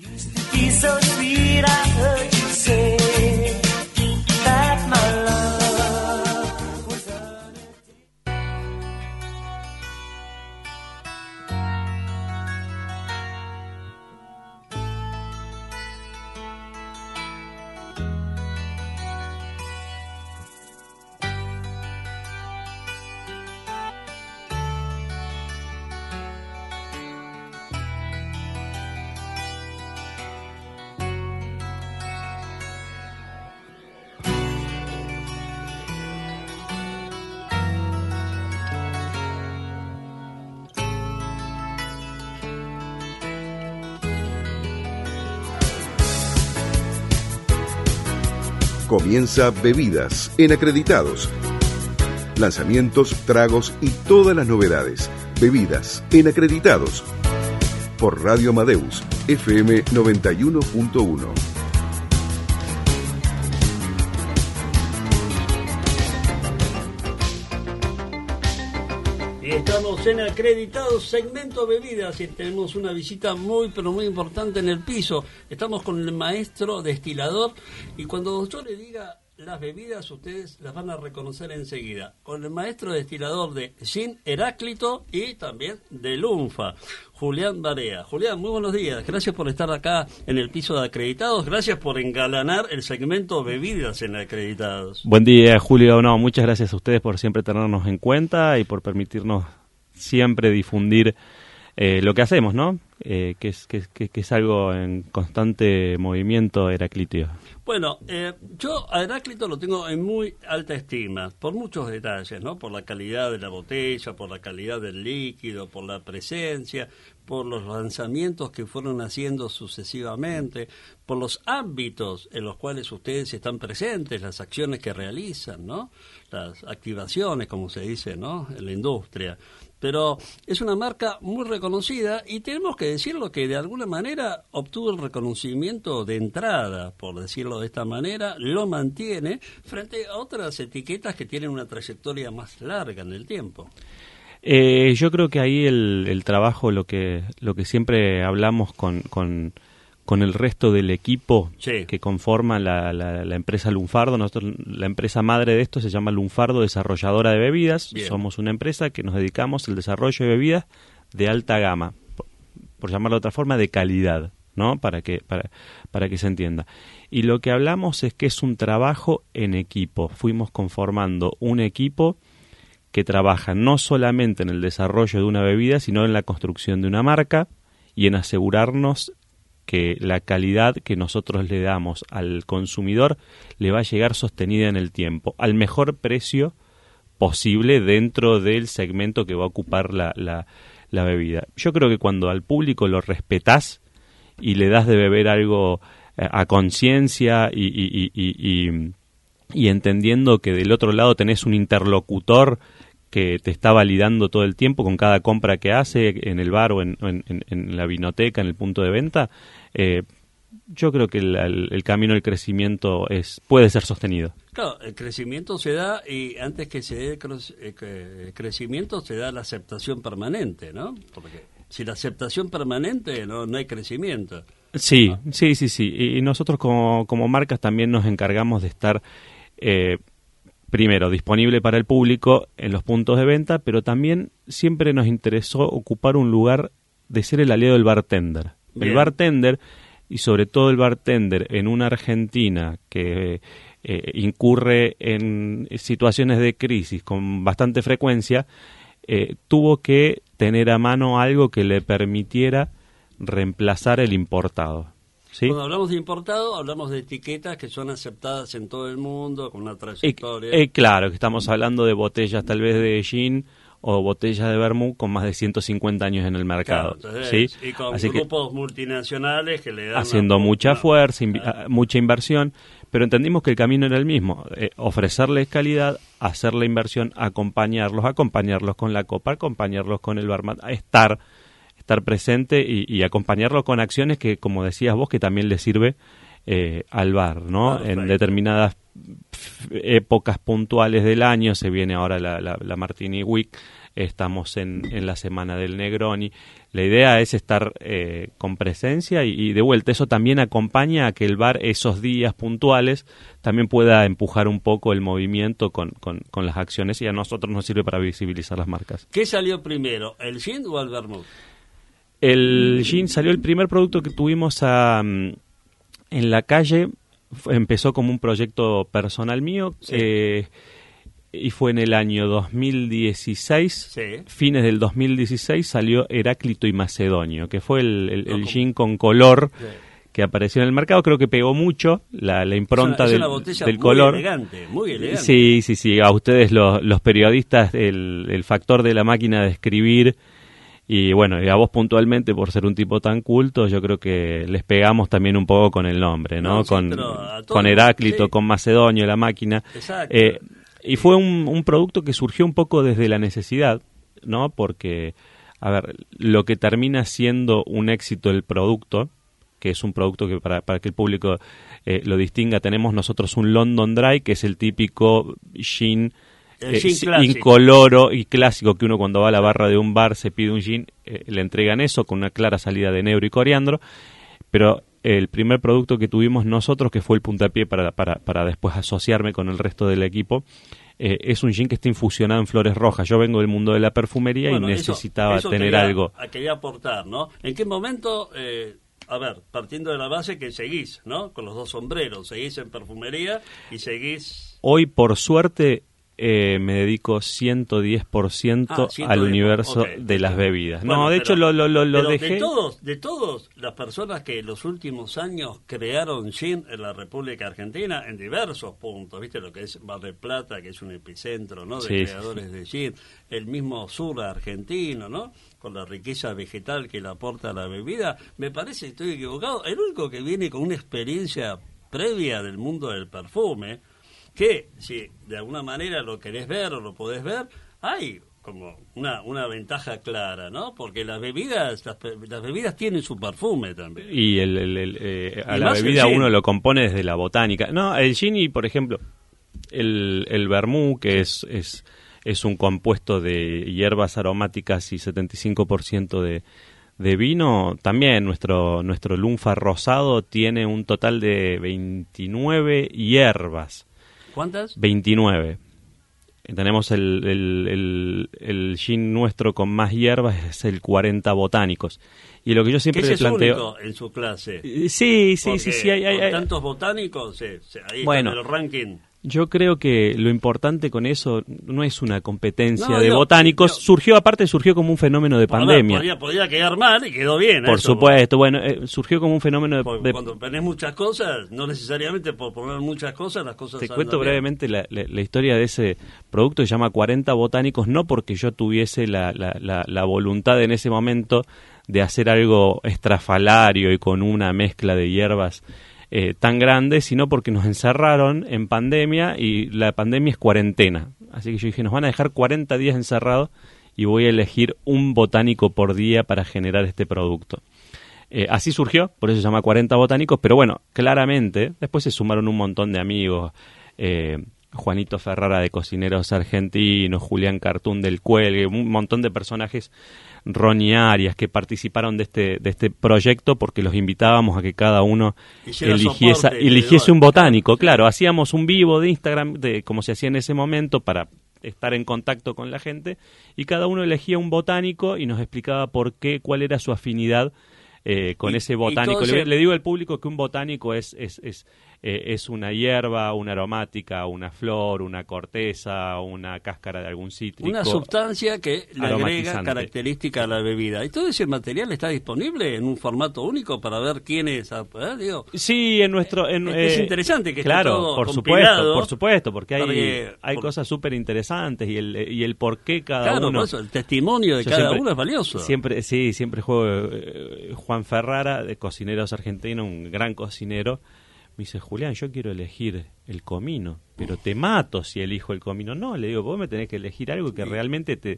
Comienza Bebidas en Acreditados. Lanzamientos, tragos y todas las novedades. Bebidas en Acreditados. Por Radio Amadeus, F M noventa y uno punto uno. Y estamos en Acreditados, segmento bebidas, y tenemos una visita muy, pero muy importante en el piso. Estamos con el maestro destilador, y cuando yo le diga las bebidas, ustedes las van a reconocer enseguida. Con el maestro destilador de Gin Heráclito y también de Lunfa, Julián Barea. Julián, muy buenos días. Gracias por estar acá en el piso de Acreditados. Gracias por engalanar el segmento bebidas en Acreditados. Buen día, Julio. No, muchas gracias a ustedes por siempre tenernos en cuenta y por permitirnos siempre difundir eh, lo que hacemos, ¿no? Eh, que, es, que, que, que es algo en constante movimiento heraclitio. Bueno, eh, yo a Heráclito lo tengo en muy alta estima, por muchos detalles, ¿no? Por la calidad de la botella, por la calidad del líquido, por la presencia, por los lanzamientos que fueron haciendo sucesivamente, por los ámbitos en los cuales ustedes están presentes, las acciones que realizan, ¿no? Las activaciones, como se dice, ¿no? En la industria. Pero es una marca muy reconocida y tenemos que decirlo que de alguna manera obtuvo el reconocimiento de entrada, por decirlo de esta manera, lo mantiene frente a otras etiquetas que tienen una trayectoria más larga en el tiempo. Eh, yo creo que ahí el, el trabajo, lo que lo que siempre hablamos con, con, con el resto del equipo sí. que conforma la, la, la empresa Lunfardo. Nosotros, la empresa madre de esto se llama Lunfardo Desarrolladora de Bebidas. Bien. Somos una empresa que nos dedicamos al desarrollo de bebidas de alta gama, por, por llamarlo de otra forma, de calidad, ¿no? Para que, para, para que se entienda. Y lo que hablamos es que es un trabajo en equipo. Fuimos conformando un equipo que trabaja no solamente en el desarrollo de una bebida, sino en la construcción de una marca y en asegurarnos que la calidad que nosotros le damos al consumidor le va a llegar sostenida en el tiempo, al mejor precio posible dentro del segmento que va a ocupar la, la, la bebida. Yo creo que cuando al público lo respetás y le das de beber algo eh, a conciencia y, y, y, y, y, y entendiendo que del otro lado tenés un interlocutor que te está validando todo el tiempo con cada compra que hace en el bar o en, en, en la vinoteca, en el punto de venta, eh, yo creo que el, el, el camino del crecimiento es puede ser sostenido. Claro, el crecimiento se da y antes que se dé el, cre- el crecimiento se da la aceptación permanente, ¿no? Porque si la aceptación permanente no, no hay crecimiento. Sí, ¿no? sí, sí, sí. Y nosotros como, como marcas también nos encargamos de estar... Eh, primero, disponible para el público en los puntos de venta, pero también siempre nos interesó ocupar un lugar de ser el aliado del bartender. Bien. El bartender, y sobre todo el bartender en una Argentina que eh, incurre en situaciones de crisis con bastante frecuencia, eh, tuvo que tener a mano algo que le permitiera reemplazar el importado. ¿Sí? Cuando hablamos de importado, hablamos de etiquetas que son aceptadas en todo el mundo, con una trayectoria. Eh, eh, claro, que estamos hablando de botellas tal vez de gin o botellas de vermú con más de ciento cincuenta años en el mercado. Claro, entonces, ¿sí? Y con Así grupos que, multinacionales que le dan... Haciendo una, mucha una, fuerza, invi- ah. mucha inversión, pero entendimos que el camino era el mismo, eh, ofrecerles calidad, hacer la inversión, acompañarlos, acompañarlos con la copa, acompañarlos con el barman, estar... estar presente y, y acompañarlo con acciones que, como decías vos, que también le sirve eh, al bar, ¿no? Perfecto. En determinadas épocas puntuales del año, se viene ahora la, la, la Martini Week, estamos en, en la semana del Negroni. La idea es estar eh, con presencia y, y de vuelta, eso también acompaña a que el bar esos días puntuales también pueda empujar un poco el movimiento con, con, con las acciones y a nosotros nos sirve para visibilizar las marcas. ¿Qué salió primero, el gin o el vermouth? El gin salió el primer producto que tuvimos a, en la calle, fue, empezó como un proyecto personal mío, sí. eh, y fue en el año dos mil dieciséis, sí. Fines del dos mil dieciséis salió Heráclito y Macedonio, que fue el, el, el gin con color sí. que apareció en el mercado. Creo que pegó mucho la, la impronta es una, del, es una botella del muy color. Elegante, muy elegante. Sí, sí, sí, a ustedes los, los periodistas, el, el factor de la máquina de escribir. Y bueno, y a vos puntualmente, por ser un tipo tan culto, yo creo que les pegamos también un poco con el nombre, ¿no? no sí, con, con Heráclito, sí. con Macedonio, la máquina. Exacto. Eh, y fue un, un producto que surgió un poco desde la necesidad, ¿no? Porque, a ver, lo que termina siendo un éxito el producto, que es un producto que para, para que el público eh, lo distinga, tenemos nosotros un London Dry, que es el típico gin El eh, gin clásico. incoloro y clásico que uno cuando va a la barra de un bar se pide un gin, eh, le entregan eso con una clara salida de enebro y coriandro, pero el primer producto que tuvimos nosotros, que fue el puntapié para, para, para después asociarme con el resto del equipo, eh, es un gin que está infusionado en flores rojas. Yo vengo del mundo de la perfumería Bueno, y eso- necesitaba eso tener quería- algo. Quería aportar, ¿no? ¿En qué momento, eh, a ver, partiendo de la base que seguís, ¿no? Con los dos sombreros, seguís en perfumería y seguís... Hoy, por suerte, eh, me dedico ciento diez por ciento Ah, ciento diez, al universo ok. de las bebidas. Bueno, no, de pero- hecho lo, lo, lo, lo pero dejé. De todos, de todos las personas que en los últimos años crearon gin en la República Argentina, en diversos puntos, ¿viste? Lo que es Mar del Plata, que es un epicentro, ¿no? De Sí, sí, creadores de gin. El mismo sur argentino, ¿no? Con la riqueza vegetal que le aporta a la bebida. Me parece, estoy equivocado, el único que viene con una experiencia previa del mundo del perfume, que si de alguna manera lo querés ver o lo podés ver, hay como una, una ventaja clara, ¿no? Porque las bebidas las, pe- las bebidas tienen su perfume también. Y el, el- el, eh, a Y la más el bebida gin. uno lo compone desde la botánica. No, el gin y, por ejemplo, el, el vermú, que es, es, es un compuesto de hierbas aromáticas y setenta y cinco por ciento de, de vino, también nuestro, nuestro lunfa rosado tiene un total de veintinueve hierbas. ¿Cuántas? veintinueve. Tenemos el, el, el, el gin nuestro con más hierbas, es el cuarenta botánicos. Y lo que yo siempre Que le ese es planteo... único en su clase. Eh, Sí, sí, Porque sí, sí, hay, hay, con hay- tantos botánicos, sí, sí, ahí Bueno. está en el ranking. Yo creo que lo importante con eso no es una competencia No, de digo, botánicos. Surgió, aparte, surgió como un fenómeno de A ver, pandemia. podía, podía quedar mal y quedó bien. Por eso, supuesto, bueno, eh, surgió como un fenómeno de... porque de- cuando tenés muchas cosas, no necesariamente por poner muchas cosas, las cosas Te salen cuento bien. brevemente la, la- la historia de ese producto que se llama cuarenta botánicos, no porque yo tuviese la, la, la, la voluntad en ese momento de hacer algo estrafalario y con una mezcla de hierbas eh, tan grande, sino porque nos encerraron en pandemia y la pandemia es cuarentena. Así que yo dije, nos van a dejar cuarenta días encerrados y voy a elegir un botánico por día para generar este producto. Eh, así surgió, por eso se llama cuarenta botánicos, pero bueno, claramente, después se sumaron un montón de amigos, eh, Juanito Ferrara de Cocineros Argentinos, Julián Cartún del Cuelgue, un montón de personajes, Ronnie Arias, que participaron de este, de este proyecto porque los invitábamos a que cada uno Hiciera eligiese, soporte, eligiese digo, un botánico. Claro, hacíamos un vivo de Instagram, de como se hacía en ese momento, para estar en contacto con la gente, y cada uno elegía un botánico y nos explicaba por qué, cuál era su afinidad eh, con Y- ese y botánico. todo Le, ese- le digo al público que un botánico es, es, es, eh, es una hierba, una aromática, una flor, una corteza, una cáscara de algún cítrico. Una sustancia que le agrega aromatizante. característica a la bebida. ¿Y todo ese material está disponible en un formato único para ver quién es? ¿eh? Digo, Sí, en nuestro... En, es eh, interesante que esté claro, todo por compilado, supuesto, por supuesto, porque hay, porque- hay por- cosas súper interesantes y el, y el por qué cada Claro, uno... por eso, el testimonio de Yo cada siempre- uno es valioso. Siempre, sí, siempre juego eh, Juan Ferrara, de Cocineros Argentinos, un gran cocinero. Me dice, Julián, yo quiero elegir el comino, pero te mato si elijo el comino. No, le digo, vos me tenés que elegir algo que realmente te,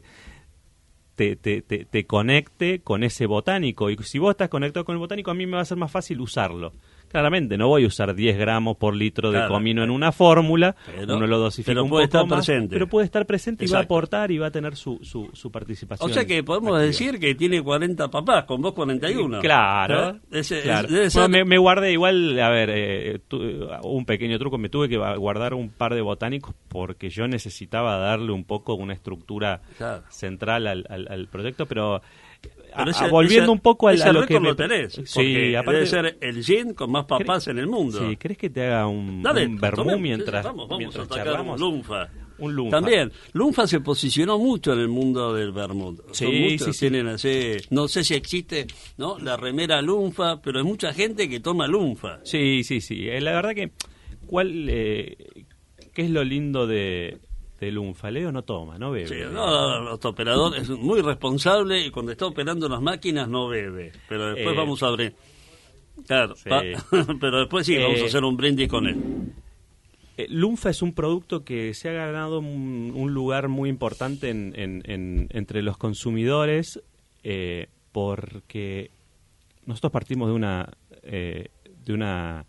te, te, te, te conecte con ese botánico. Y si vos estás conectado con el botánico, a mí me va a ser más fácil usarlo. Claramente, no voy a usar diez gramos por litro de Claro. comino en una fórmula, Pero- uno lo dosifica pero un puede poco estar más, presente. pero puede estar presente y va a Exacto. aportar y va a tener su, su, su participación. O sea que podemos activa. decir que tiene cuarenta papás, con vos cuarenta y uno. Claro, ¿Eh? Ese- claro. es- debe Bueno, ser- me, me guardé igual, a ver, eh, tu- un pequeño truco, me tuve que va- guardar un par de botánicos porque yo necesitaba darle un poco una estructura Claro. central al, al, al proyecto, pero, a- Pero a- ese- volviendo ese- un poco a, ese a lo que récord me... lo tenés, sí, porque aparte... debe ser el gin con más papás en el mundo. Sí, ¿querés que te haga un, Dale, un vermú tomemos, mientras, sí, vamos, vamos mientras a sacar charlamos? un lunfa. Un lunfa. También, Lunfa se posicionó mucho en el mundo del vermut. Sí, Son muchos, sí, sí. tienen así, no sé si existe, ¿no? La remera Lunfa, pero hay mucha gente que toma Lunfa. Sí, sí, sí. Eh, la verdad que, ¿cuál, eh, ¿qué es lo lindo de, de Lunfa? Leo no toma, no bebe. Sí, no, nuestro operador es muy responsable y cuando está operando las máquinas no bebe. Pero después Eh, vamos a abrir. Claro, sí. pa- pero después sí, vamos Eh, a hacer un brindis con él. Eh, Lunfa es un producto que se ha ganado un, un lugar muy importante en, en- en- entre los consumidores eh, porque nosotros partimos de una eh, de una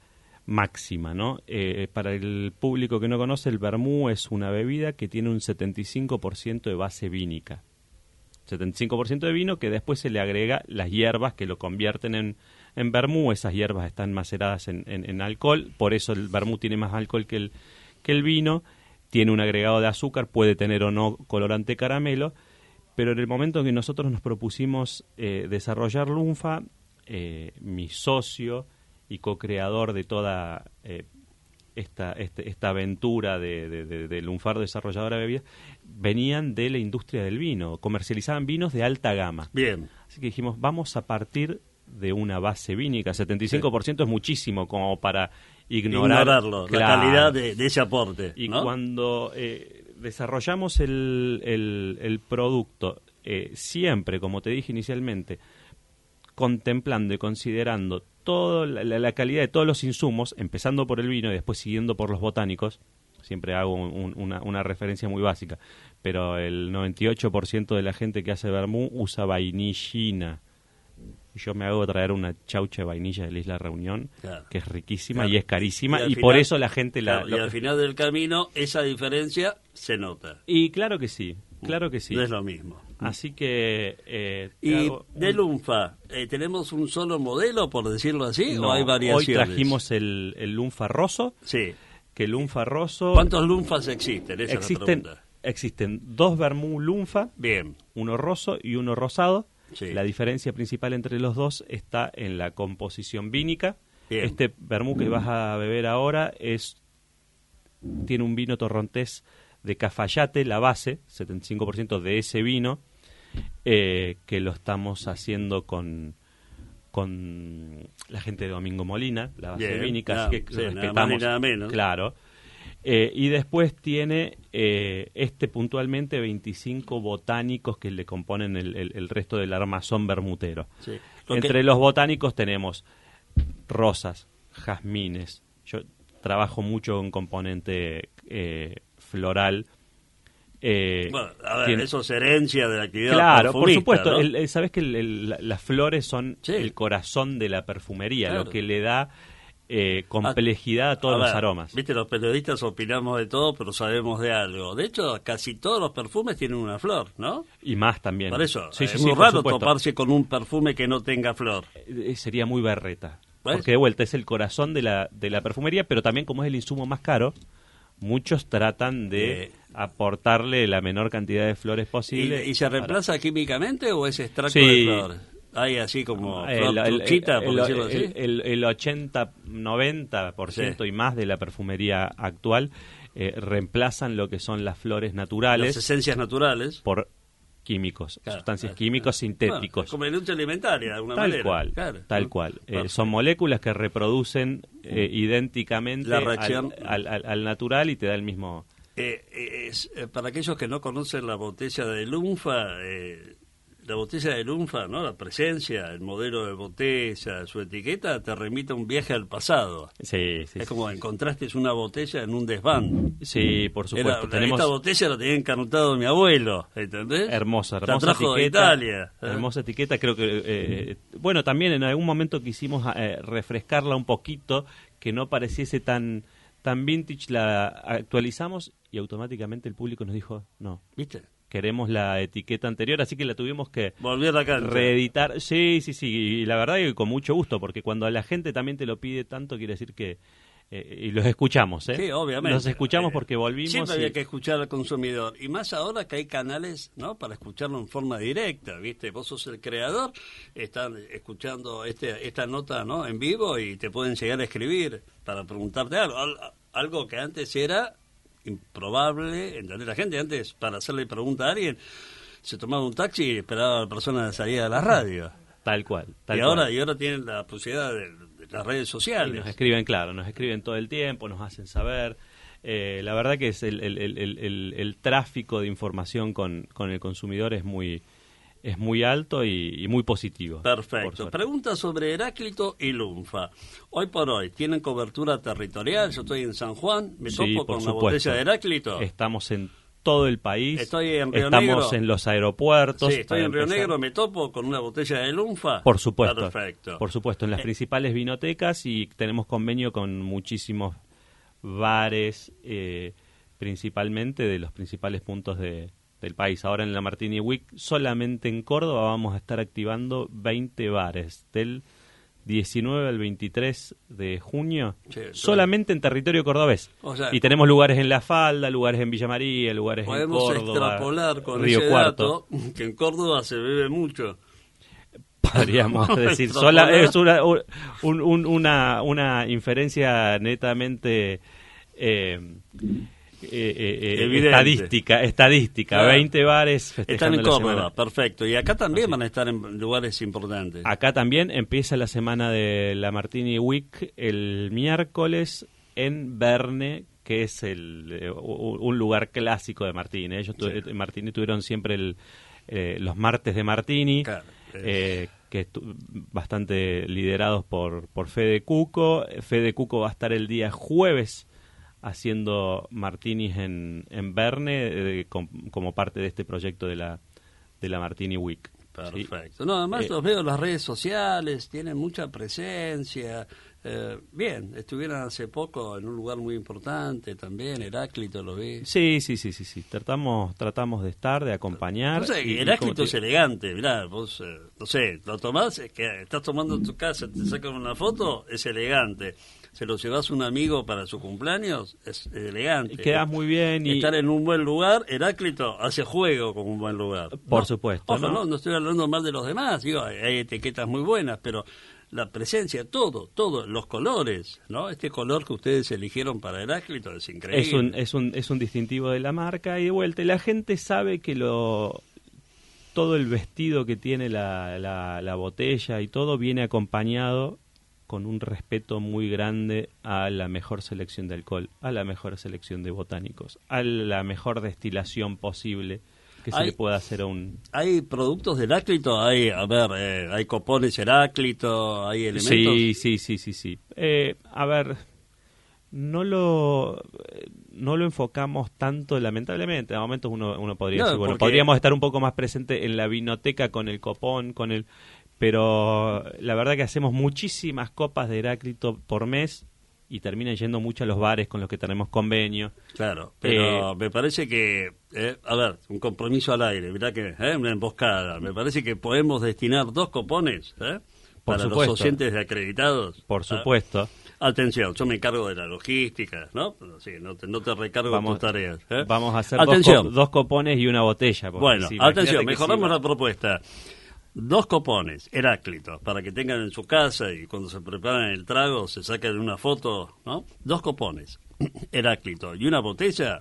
máxima, ¿no? Eh, para el público que no conoce, el vermú es una bebida que tiene un setenta y cinco por ciento de base vínica. setenta y cinco por ciento de vino que después se le agrega las hierbas que lo convierten en, en vermú. Esas hierbas están maceradas en, en, en alcohol, por eso el vermú tiene más alcohol que el, que el vino. Tiene un agregado de azúcar, puede tener o no colorante caramelo, pero en el momento en que nosotros nos propusimos eh, desarrollar Lunfa, eh, mi socio y co-creador de toda eh, esta, este, esta aventura de, de, de, de Lunfardo Desarrolladora de Bebidas, venían de la industria del vino, comercializaban vinos de alta gama. Bien. Así que dijimos, vamos a partir de una base vínica, setenta y cinco por ciento sí. Es muchísimo como para ignorar, ignorarlo, claro, la calidad de, de ese aporte. Y ¿no? cuando eh, desarrollamos el, el, el producto, eh, siempre, como te dije inicialmente, contemplando y considerando toda la, la calidad de todos los insumos, empezando por el vino y después siguiendo por los botánicos, siempre hago un, una, una referencia muy básica, pero el noventa y ocho por ciento de la gente que hace vermú usa vainillina. Y yo me hago traer una chaucha de vainilla de la Isla Reunión, claro, que es riquísima, claro, y es carísima, y, y final, por eso la gente la... Claro, y al final del camino esa diferencia se nota. Y claro que sí, claro que sí. No es lo mismo. Así que... Eh, y de Lunfa, eh, ¿tenemos un solo modelo, por decirlo así, no, o hay variaciones? Hoy trajimos el, el Lunfa Rosso. Sí. Que el Lunfa Rosso... ¿Cuántos Lunfas existen? Esa existen, es la pregunta. Existen dos vermú Lunfa, bien, uno rosso y uno rosado. Sí. La diferencia principal entre los dos está en la composición vínica. Bien. Este vermú que vas a beber ahora es tiene un vino torrontés de Cafayate, la base, setenta y cinco por ciento de ese vino, eh, que lo estamos haciendo con con la gente de Domingo Molina, la base bien, vínica, nada, así que sí, respetamos, nada más ni nada menos. Claro. Eh, y después tiene eh, este puntualmente veinticinco botánicos que le componen el, el, el resto del armazón bermutero. Sí. Entre que... los botánicos tenemos rosas, jazmines. Yo trabajo mucho con componente eh, floral. Eh, bueno, a ver, tiene... eso es herencia de la actividad Claro, por perfumista, supuesto. ¿no? El, el, Sabes que el, el, la, las flores son sí. el corazón de la perfumería, claro, lo que le da Eh, complejidad a todos a los ver, aromas. Viste, los periodistas opinamos de todo, pero sabemos de algo. De hecho, casi todos los perfumes tienen una flor, ¿no? Y más también. Por eso, sí, es sí, muy sí, raro toparse con un perfume que no tenga flor. Eh, sería muy berreta. ¿Ves? Porque de vuelta es el corazón de la, de la perfumería, pero también como es el insumo más caro, muchos tratan de eh, aportarle la menor cantidad de flores posible. ¿Y, y se reemplaza para... químicamente o es extracto sí. de flor? Hay así como flor el, truchita, por el, decirlo el, así. El, el ochenta, noventa por ciento sí. y más de la perfumería actual eh, reemplazan lo que son las flores naturales. Las esencias naturales. Por químicos, claro, sustancias claro, químicos claro. sintéticos. Bueno, como la industria alimentaria, de alguna tal manera. Cual, claro. Tal cual, eh, son moléculas que reproducen eh, idénticamente la reacción al, al, al natural y te da el mismo... Eh, es, eh, para aquellos que no conocen la botella de Lunfa... Eh, la botella de Lunfa, ¿no? La presencia, el modelo de botella, su etiqueta, te remite a un viaje al pasado. Sí, sí. Es sí. como encontraste una botella en un desván. Sí, por supuesto. Era, Tenemos... Esta botella la tenía encanutado mi abuelo, ¿entendés? Hermosa, hermosa la trajo etiqueta. de Italia. ¿eh? Hermosa etiqueta, creo que... Eh, bueno, también en algún momento quisimos eh, refrescarla un poquito, que no pareciese tan, tan vintage, la actualizamos y automáticamente el público nos dijo, no. ¿Viste? Queremos la etiqueta anterior, así que la tuvimos que volver a la cancha. Reeditar. Sí, sí, sí, y la verdad que con mucho gusto, porque cuando la gente también te lo pide tanto, quiere decir que... Eh, y los escuchamos, ¿eh? Sí, obviamente. Los escuchamos porque volvimos. Siempre y... había que escuchar al consumidor. Y más ahora que hay canales, ¿no? Para escucharlo en forma directa, ¿viste? Vos sos el creador, están escuchando este, esta nota, ¿no? En vivo y te pueden llegar a escribir para preguntarte algo. Algo que antes era... improbable, ¿entendés? La gente antes, para hacerle pregunta a alguien, se tomaba un taxi y esperaba a la persona de salida de la radio. Tal cual. Tal y, cual. Ahora, y ahora tienen la posibilidad de, de las redes sociales. Y nos escriben, claro, nos escriben todo el tiempo, nos hacen saber. Eh, la verdad que es el, el, el, el, el tráfico de información con, con el consumidor es muy... es muy alto y, y muy positivo. Perfecto. Pregunta sobre Heráclito y Lunfa. Hoy por hoy, ¿tienen cobertura territorial? Yo estoy en San Juan, me sí, topo con supuesto. la botella de Heráclito. Estamos en todo el país. Estoy en Río Estamos Negro. en los aeropuertos. Sí, estoy para en Río empezar. Negro, me topo con una botella de Lunfa. Por supuesto. Perfecto. Por supuesto, en las Eh, principales vinotecas y tenemos convenio con muchísimos bares, eh, principalmente de los principales puntos de, del país. Ahora en la Martini Week, solamente en Córdoba vamos a estar activando veinte bares del diecinueve al veintitrés de junio, Sí, entonces- solamente en territorio cordobés. O sea, y tenemos lugares en La Falda, lugares en Villa María, lugares en podemos Córdoba, extrapolar con Río ese Cuarto. dato que en Córdoba se bebe mucho. Podríamos decir, sola, es una, un- un- una, una inferencia netamente eh, eh, eh, Evidente. estadística, estadística. Claro. veinte bares Están festejando en la Córdoba, semana. perfecto. Y acá también van a estar en lugares importantes. Acá también empieza la semana de la Martini Week el miércoles en Verne, que es el, eh, u- un lugar clásico de Martini. Ellos tu- Sí. Martini tuvieron siempre el, eh, los martes de Martini. Claro. eh, que estu- bastante liderados por, por Fede Cuco. Fede Cuco va a estar el día jueves haciendo martinis en, en Verne eh, com- como parte de este proyecto de la, de la Martini Week. ¿sí? Perfecto. No, además Eh, los veo en las redes sociales, tienen mucha presencia. Eh, bien, estuvieron hace poco en un lugar muy importante también, Heráclito, lo vi. Sí, sí, sí, sí, sí. Tratamos, tratamos de estar, de acompañar. No sé, y- y Heráclito como es te- elegante, mirá, vos, eh, no sé, lo tomás, es que estás tomando en tu casa, te sacan una foto, es elegante. Se lo llevas a un amigo para su cumpleaños, es elegante. Y quedás muy bien y- Estar en un buen lugar, Heráclito hace juego con un buen lugar. Por No, supuesto, Ojo, ¿no? no, no estoy hablando mal de los demás, digo, hay, hay etiquetas muy buenas, pero la presencia, todo, todo, los colores, ¿no? Este color que ustedes eligieron para Heráclito es increíble. Es un, es un, es un distintivo de la marca y de vuelta. Y la gente sabe que lo todo el vestido que tiene la, la, la botella y todo viene acompañado con un respeto muy grande a la mejor selección de alcohol, a la mejor selección de botánicos, a la mejor destilación posible que se Hay- le pueda hacer a un... Hay productos de Heráclito, hay, a ver, eh, hay copones Heráclito, hay elementos. Sí, sí, sí, sí, sí. Eh, a ver, no lo no lo enfocamos tanto, lamentablemente. A momentos uno, uno podría No, decir, bueno, porque- podríamos estar un poco más presente en la vinoteca con el copón, con el... Pero la verdad que hacemos muchísimas copas de Heráclito por mes y terminan yendo mucho a los bares con los que tenemos convenio. Claro, pero me parece que, eh, a ver, un compromiso al aire, mirá que, eh, una emboscada. Me parece que podemos destinar dos copones, ¿eh? Por Para supuesto. los oyentes de acreditados. Por ¿eh? supuesto. Atención, yo me encargo de la logística, ¿no? Pero sí, no te, no te recargo Vamos, tus tareas. ¿eh? vamos a hacer dos, Atención. co- dos copones y una botella. porque Bueno, sí, imagínate atención, que mejoramos si va- la propuesta. Dos copones, Heráclito, para que tengan en su casa y cuando se preparan el trago se saquen una foto, ¿no? Dos copones, Heráclito, y una botella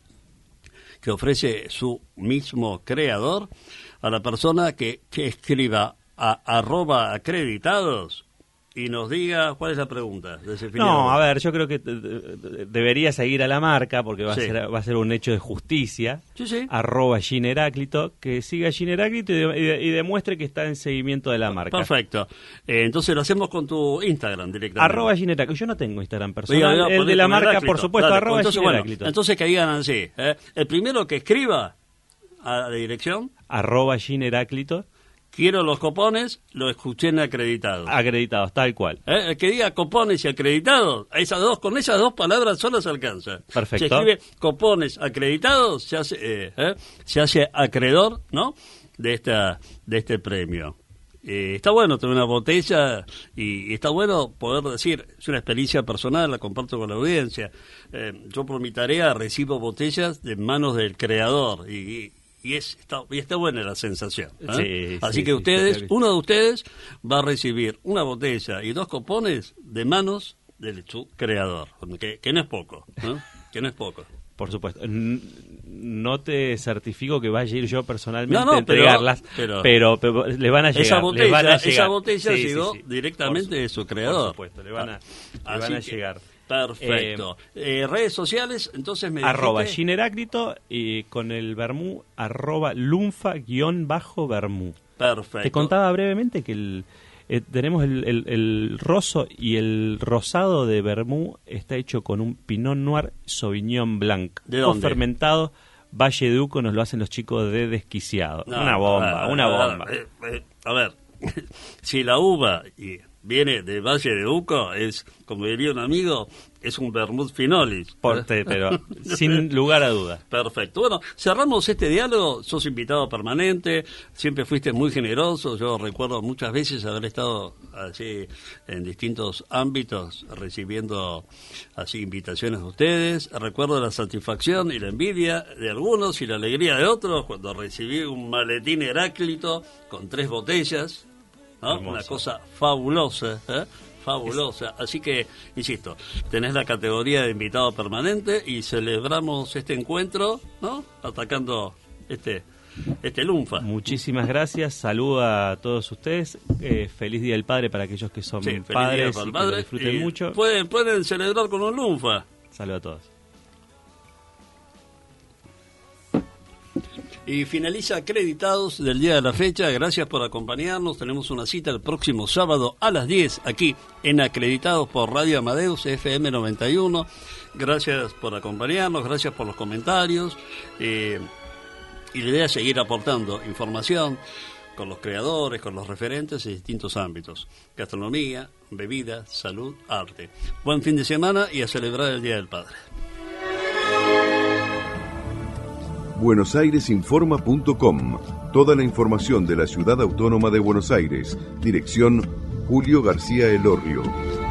que ofrece su mismo creador a la persona que, que escriba a arroba acreditados y nos diga cuál es la pregunta de ese final. No, a ver, yo creo que de- de- debería seguir a la marca porque va, Sí. a ser, va a ser un hecho de justicia. Sí, sí. Arroba Gin Heráclito, que siga Gin Heráclito y, de- y de- y demuestre que está en seguimiento de la marca. Perfecto. Eh, entonces lo hacemos con tu Instagram directamente. Arroba Gin Heráclito. Yo no tengo Instagram personal. Diga, diga, el poné de la con marca, Heráclito. por supuesto, Dale, arroba entonces, Gin bueno, Heráclito. entonces que digan así. ¿eh? El primero que escriba a la dirección, Arroba Gin Heráclito. quiero los copones, lo escuché en acreditados. Acreditados, tal cual. ¿Eh? El que diga copones y acreditados, esas dos, con esas dos palabras solas alcanza. Perfecto. Se escribe copones acreditados, se hace, eh, ¿eh? se hace acreedor, ¿no? De esta, de este premio. Eh, está bueno tener una botella y, y está bueno poder decir, es una experiencia personal, la comparto con la audiencia. Eh, yo por mi tarea recibo botellas de manos del creador y, y, y es está, y está buena la sensación. ¿eh? Sí, Así sí, que sí, ustedes, claro que sí. uno de ustedes va a recibir una botella y dos copones de manos del su creador, que, que no es poco, ¿no? que no es poco. Por supuesto. N- No te certifico que vaya a ir yo personalmente No, no, a entregarlas, pero- pero, pero le van a llegar. Esa le botella, van a esa llegar. botella Sí, sí, llegó sí. directamente Por su- de su creador. Por supuesto, le van a, le Así van a que, llegar. Perfecto. Eh, redes sociales, entonces me Arroba dijiste- Gin Heráclito y con el vermú, arroba lunfa guión bajo vermú. Perfecto. Te contaba brevemente que el, eh, tenemos el, el, el roso y el rosado de vermú está hecho con un Pinot Noir Sauvignon Blanc. ¿De dónde? Fermentado Valle de Uco nos lo hacen los chicos de Desquiciado. No, una bomba, a ver, una a ver, bomba. eh, eh, A ver, si la uva y viene de Valle de Uco, es, como diría un amigo, es un vermut finolis. Porte, pero sin lugar a dudas. Perfecto. Bueno, cerramos este diálogo. Sos invitado permanente, siempre fuiste muy generoso. Yo recuerdo muchas veces haber estado así en distintos ámbitos recibiendo así invitaciones de ustedes. Recuerdo la satisfacción y la envidia de algunos y la alegría de otros cuando recibí un maletín Heráclito con tres botellas, ¿no? Hermoso. Una cosa fabulosa, ¿eh? Fabulosa. Así que, insisto, tenés la categoría de invitado permanente y celebramos este encuentro, ¿no? Atacando este este lunfa. Muchísimas gracias, saludo a todos ustedes, eh, feliz Día del Padre para aquellos que son Sí, feliz padres día para el y que padre. lo disfruten Y mucho. Pueden, pueden celebrar con un lunfa. Saludo a todos. Y finaliza Acreditados del día de la fecha. Gracias por acompañarnos. Tenemos una cita el próximo sábado a las diez aquí en Acreditados por Radio Amadeus F M noventa y uno. Gracias por acompañarnos, gracias por los comentarios. Eh, y la idea es seguir aportando información con los creadores, con los referentes en distintos ámbitos. Gastronomía, bebida, salud, arte. Buen fin de semana y a celebrar el Día del Padre. buenos aires informa punto com. Toda la información de la Ciudad Autónoma de Buenos Aires. Dirección Julio García Elorrio.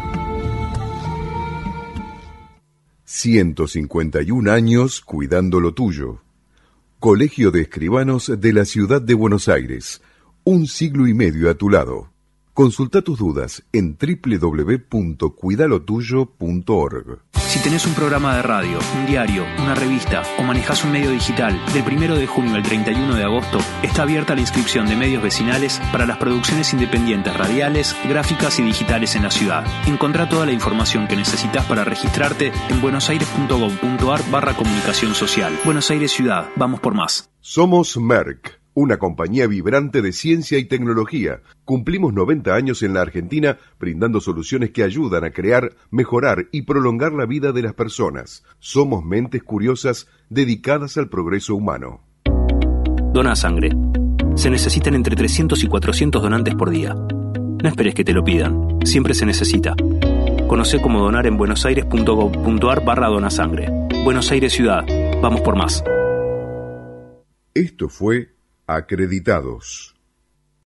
ciento cincuenta y un años cuidando lo tuyo. Colegio de Escribanos de la Ciudad de Buenos Aires. Un siglo y medio a tu lado. Consulta tus dudas en doble u doble u doble u punto cuidalotuyo punto org. Si tenés un programa de radio, un diario, una revista o manejás un medio digital, del primero de junio al treinta y uno de agosto está abierta la inscripción de medios vecinales para las producciones independientes radiales, gráficas y digitales en la ciudad. Encontrá toda la información que necesitas para registrarte en buenosaires.gov.ar barra comunicación social. Buenos Aires Ciudad, vamos por más. Somos Merck, una compañía vibrante de ciencia y tecnología. Cumplimos noventa años en la Argentina brindando soluciones que ayudan a crear, mejorar y prolongar la vida de las personas. Somos mentes curiosas dedicadas al progreso humano. Dona sangre. Se necesitan entre trescientos y cuatrocientos donantes por día. No esperes que te lo pidan. Siempre se necesita. Conocé cómo donar en buenosaires.gov.ar barra donasangre. Buenos Aires Ciudad. Vamos por más. Esto fue Acreditados.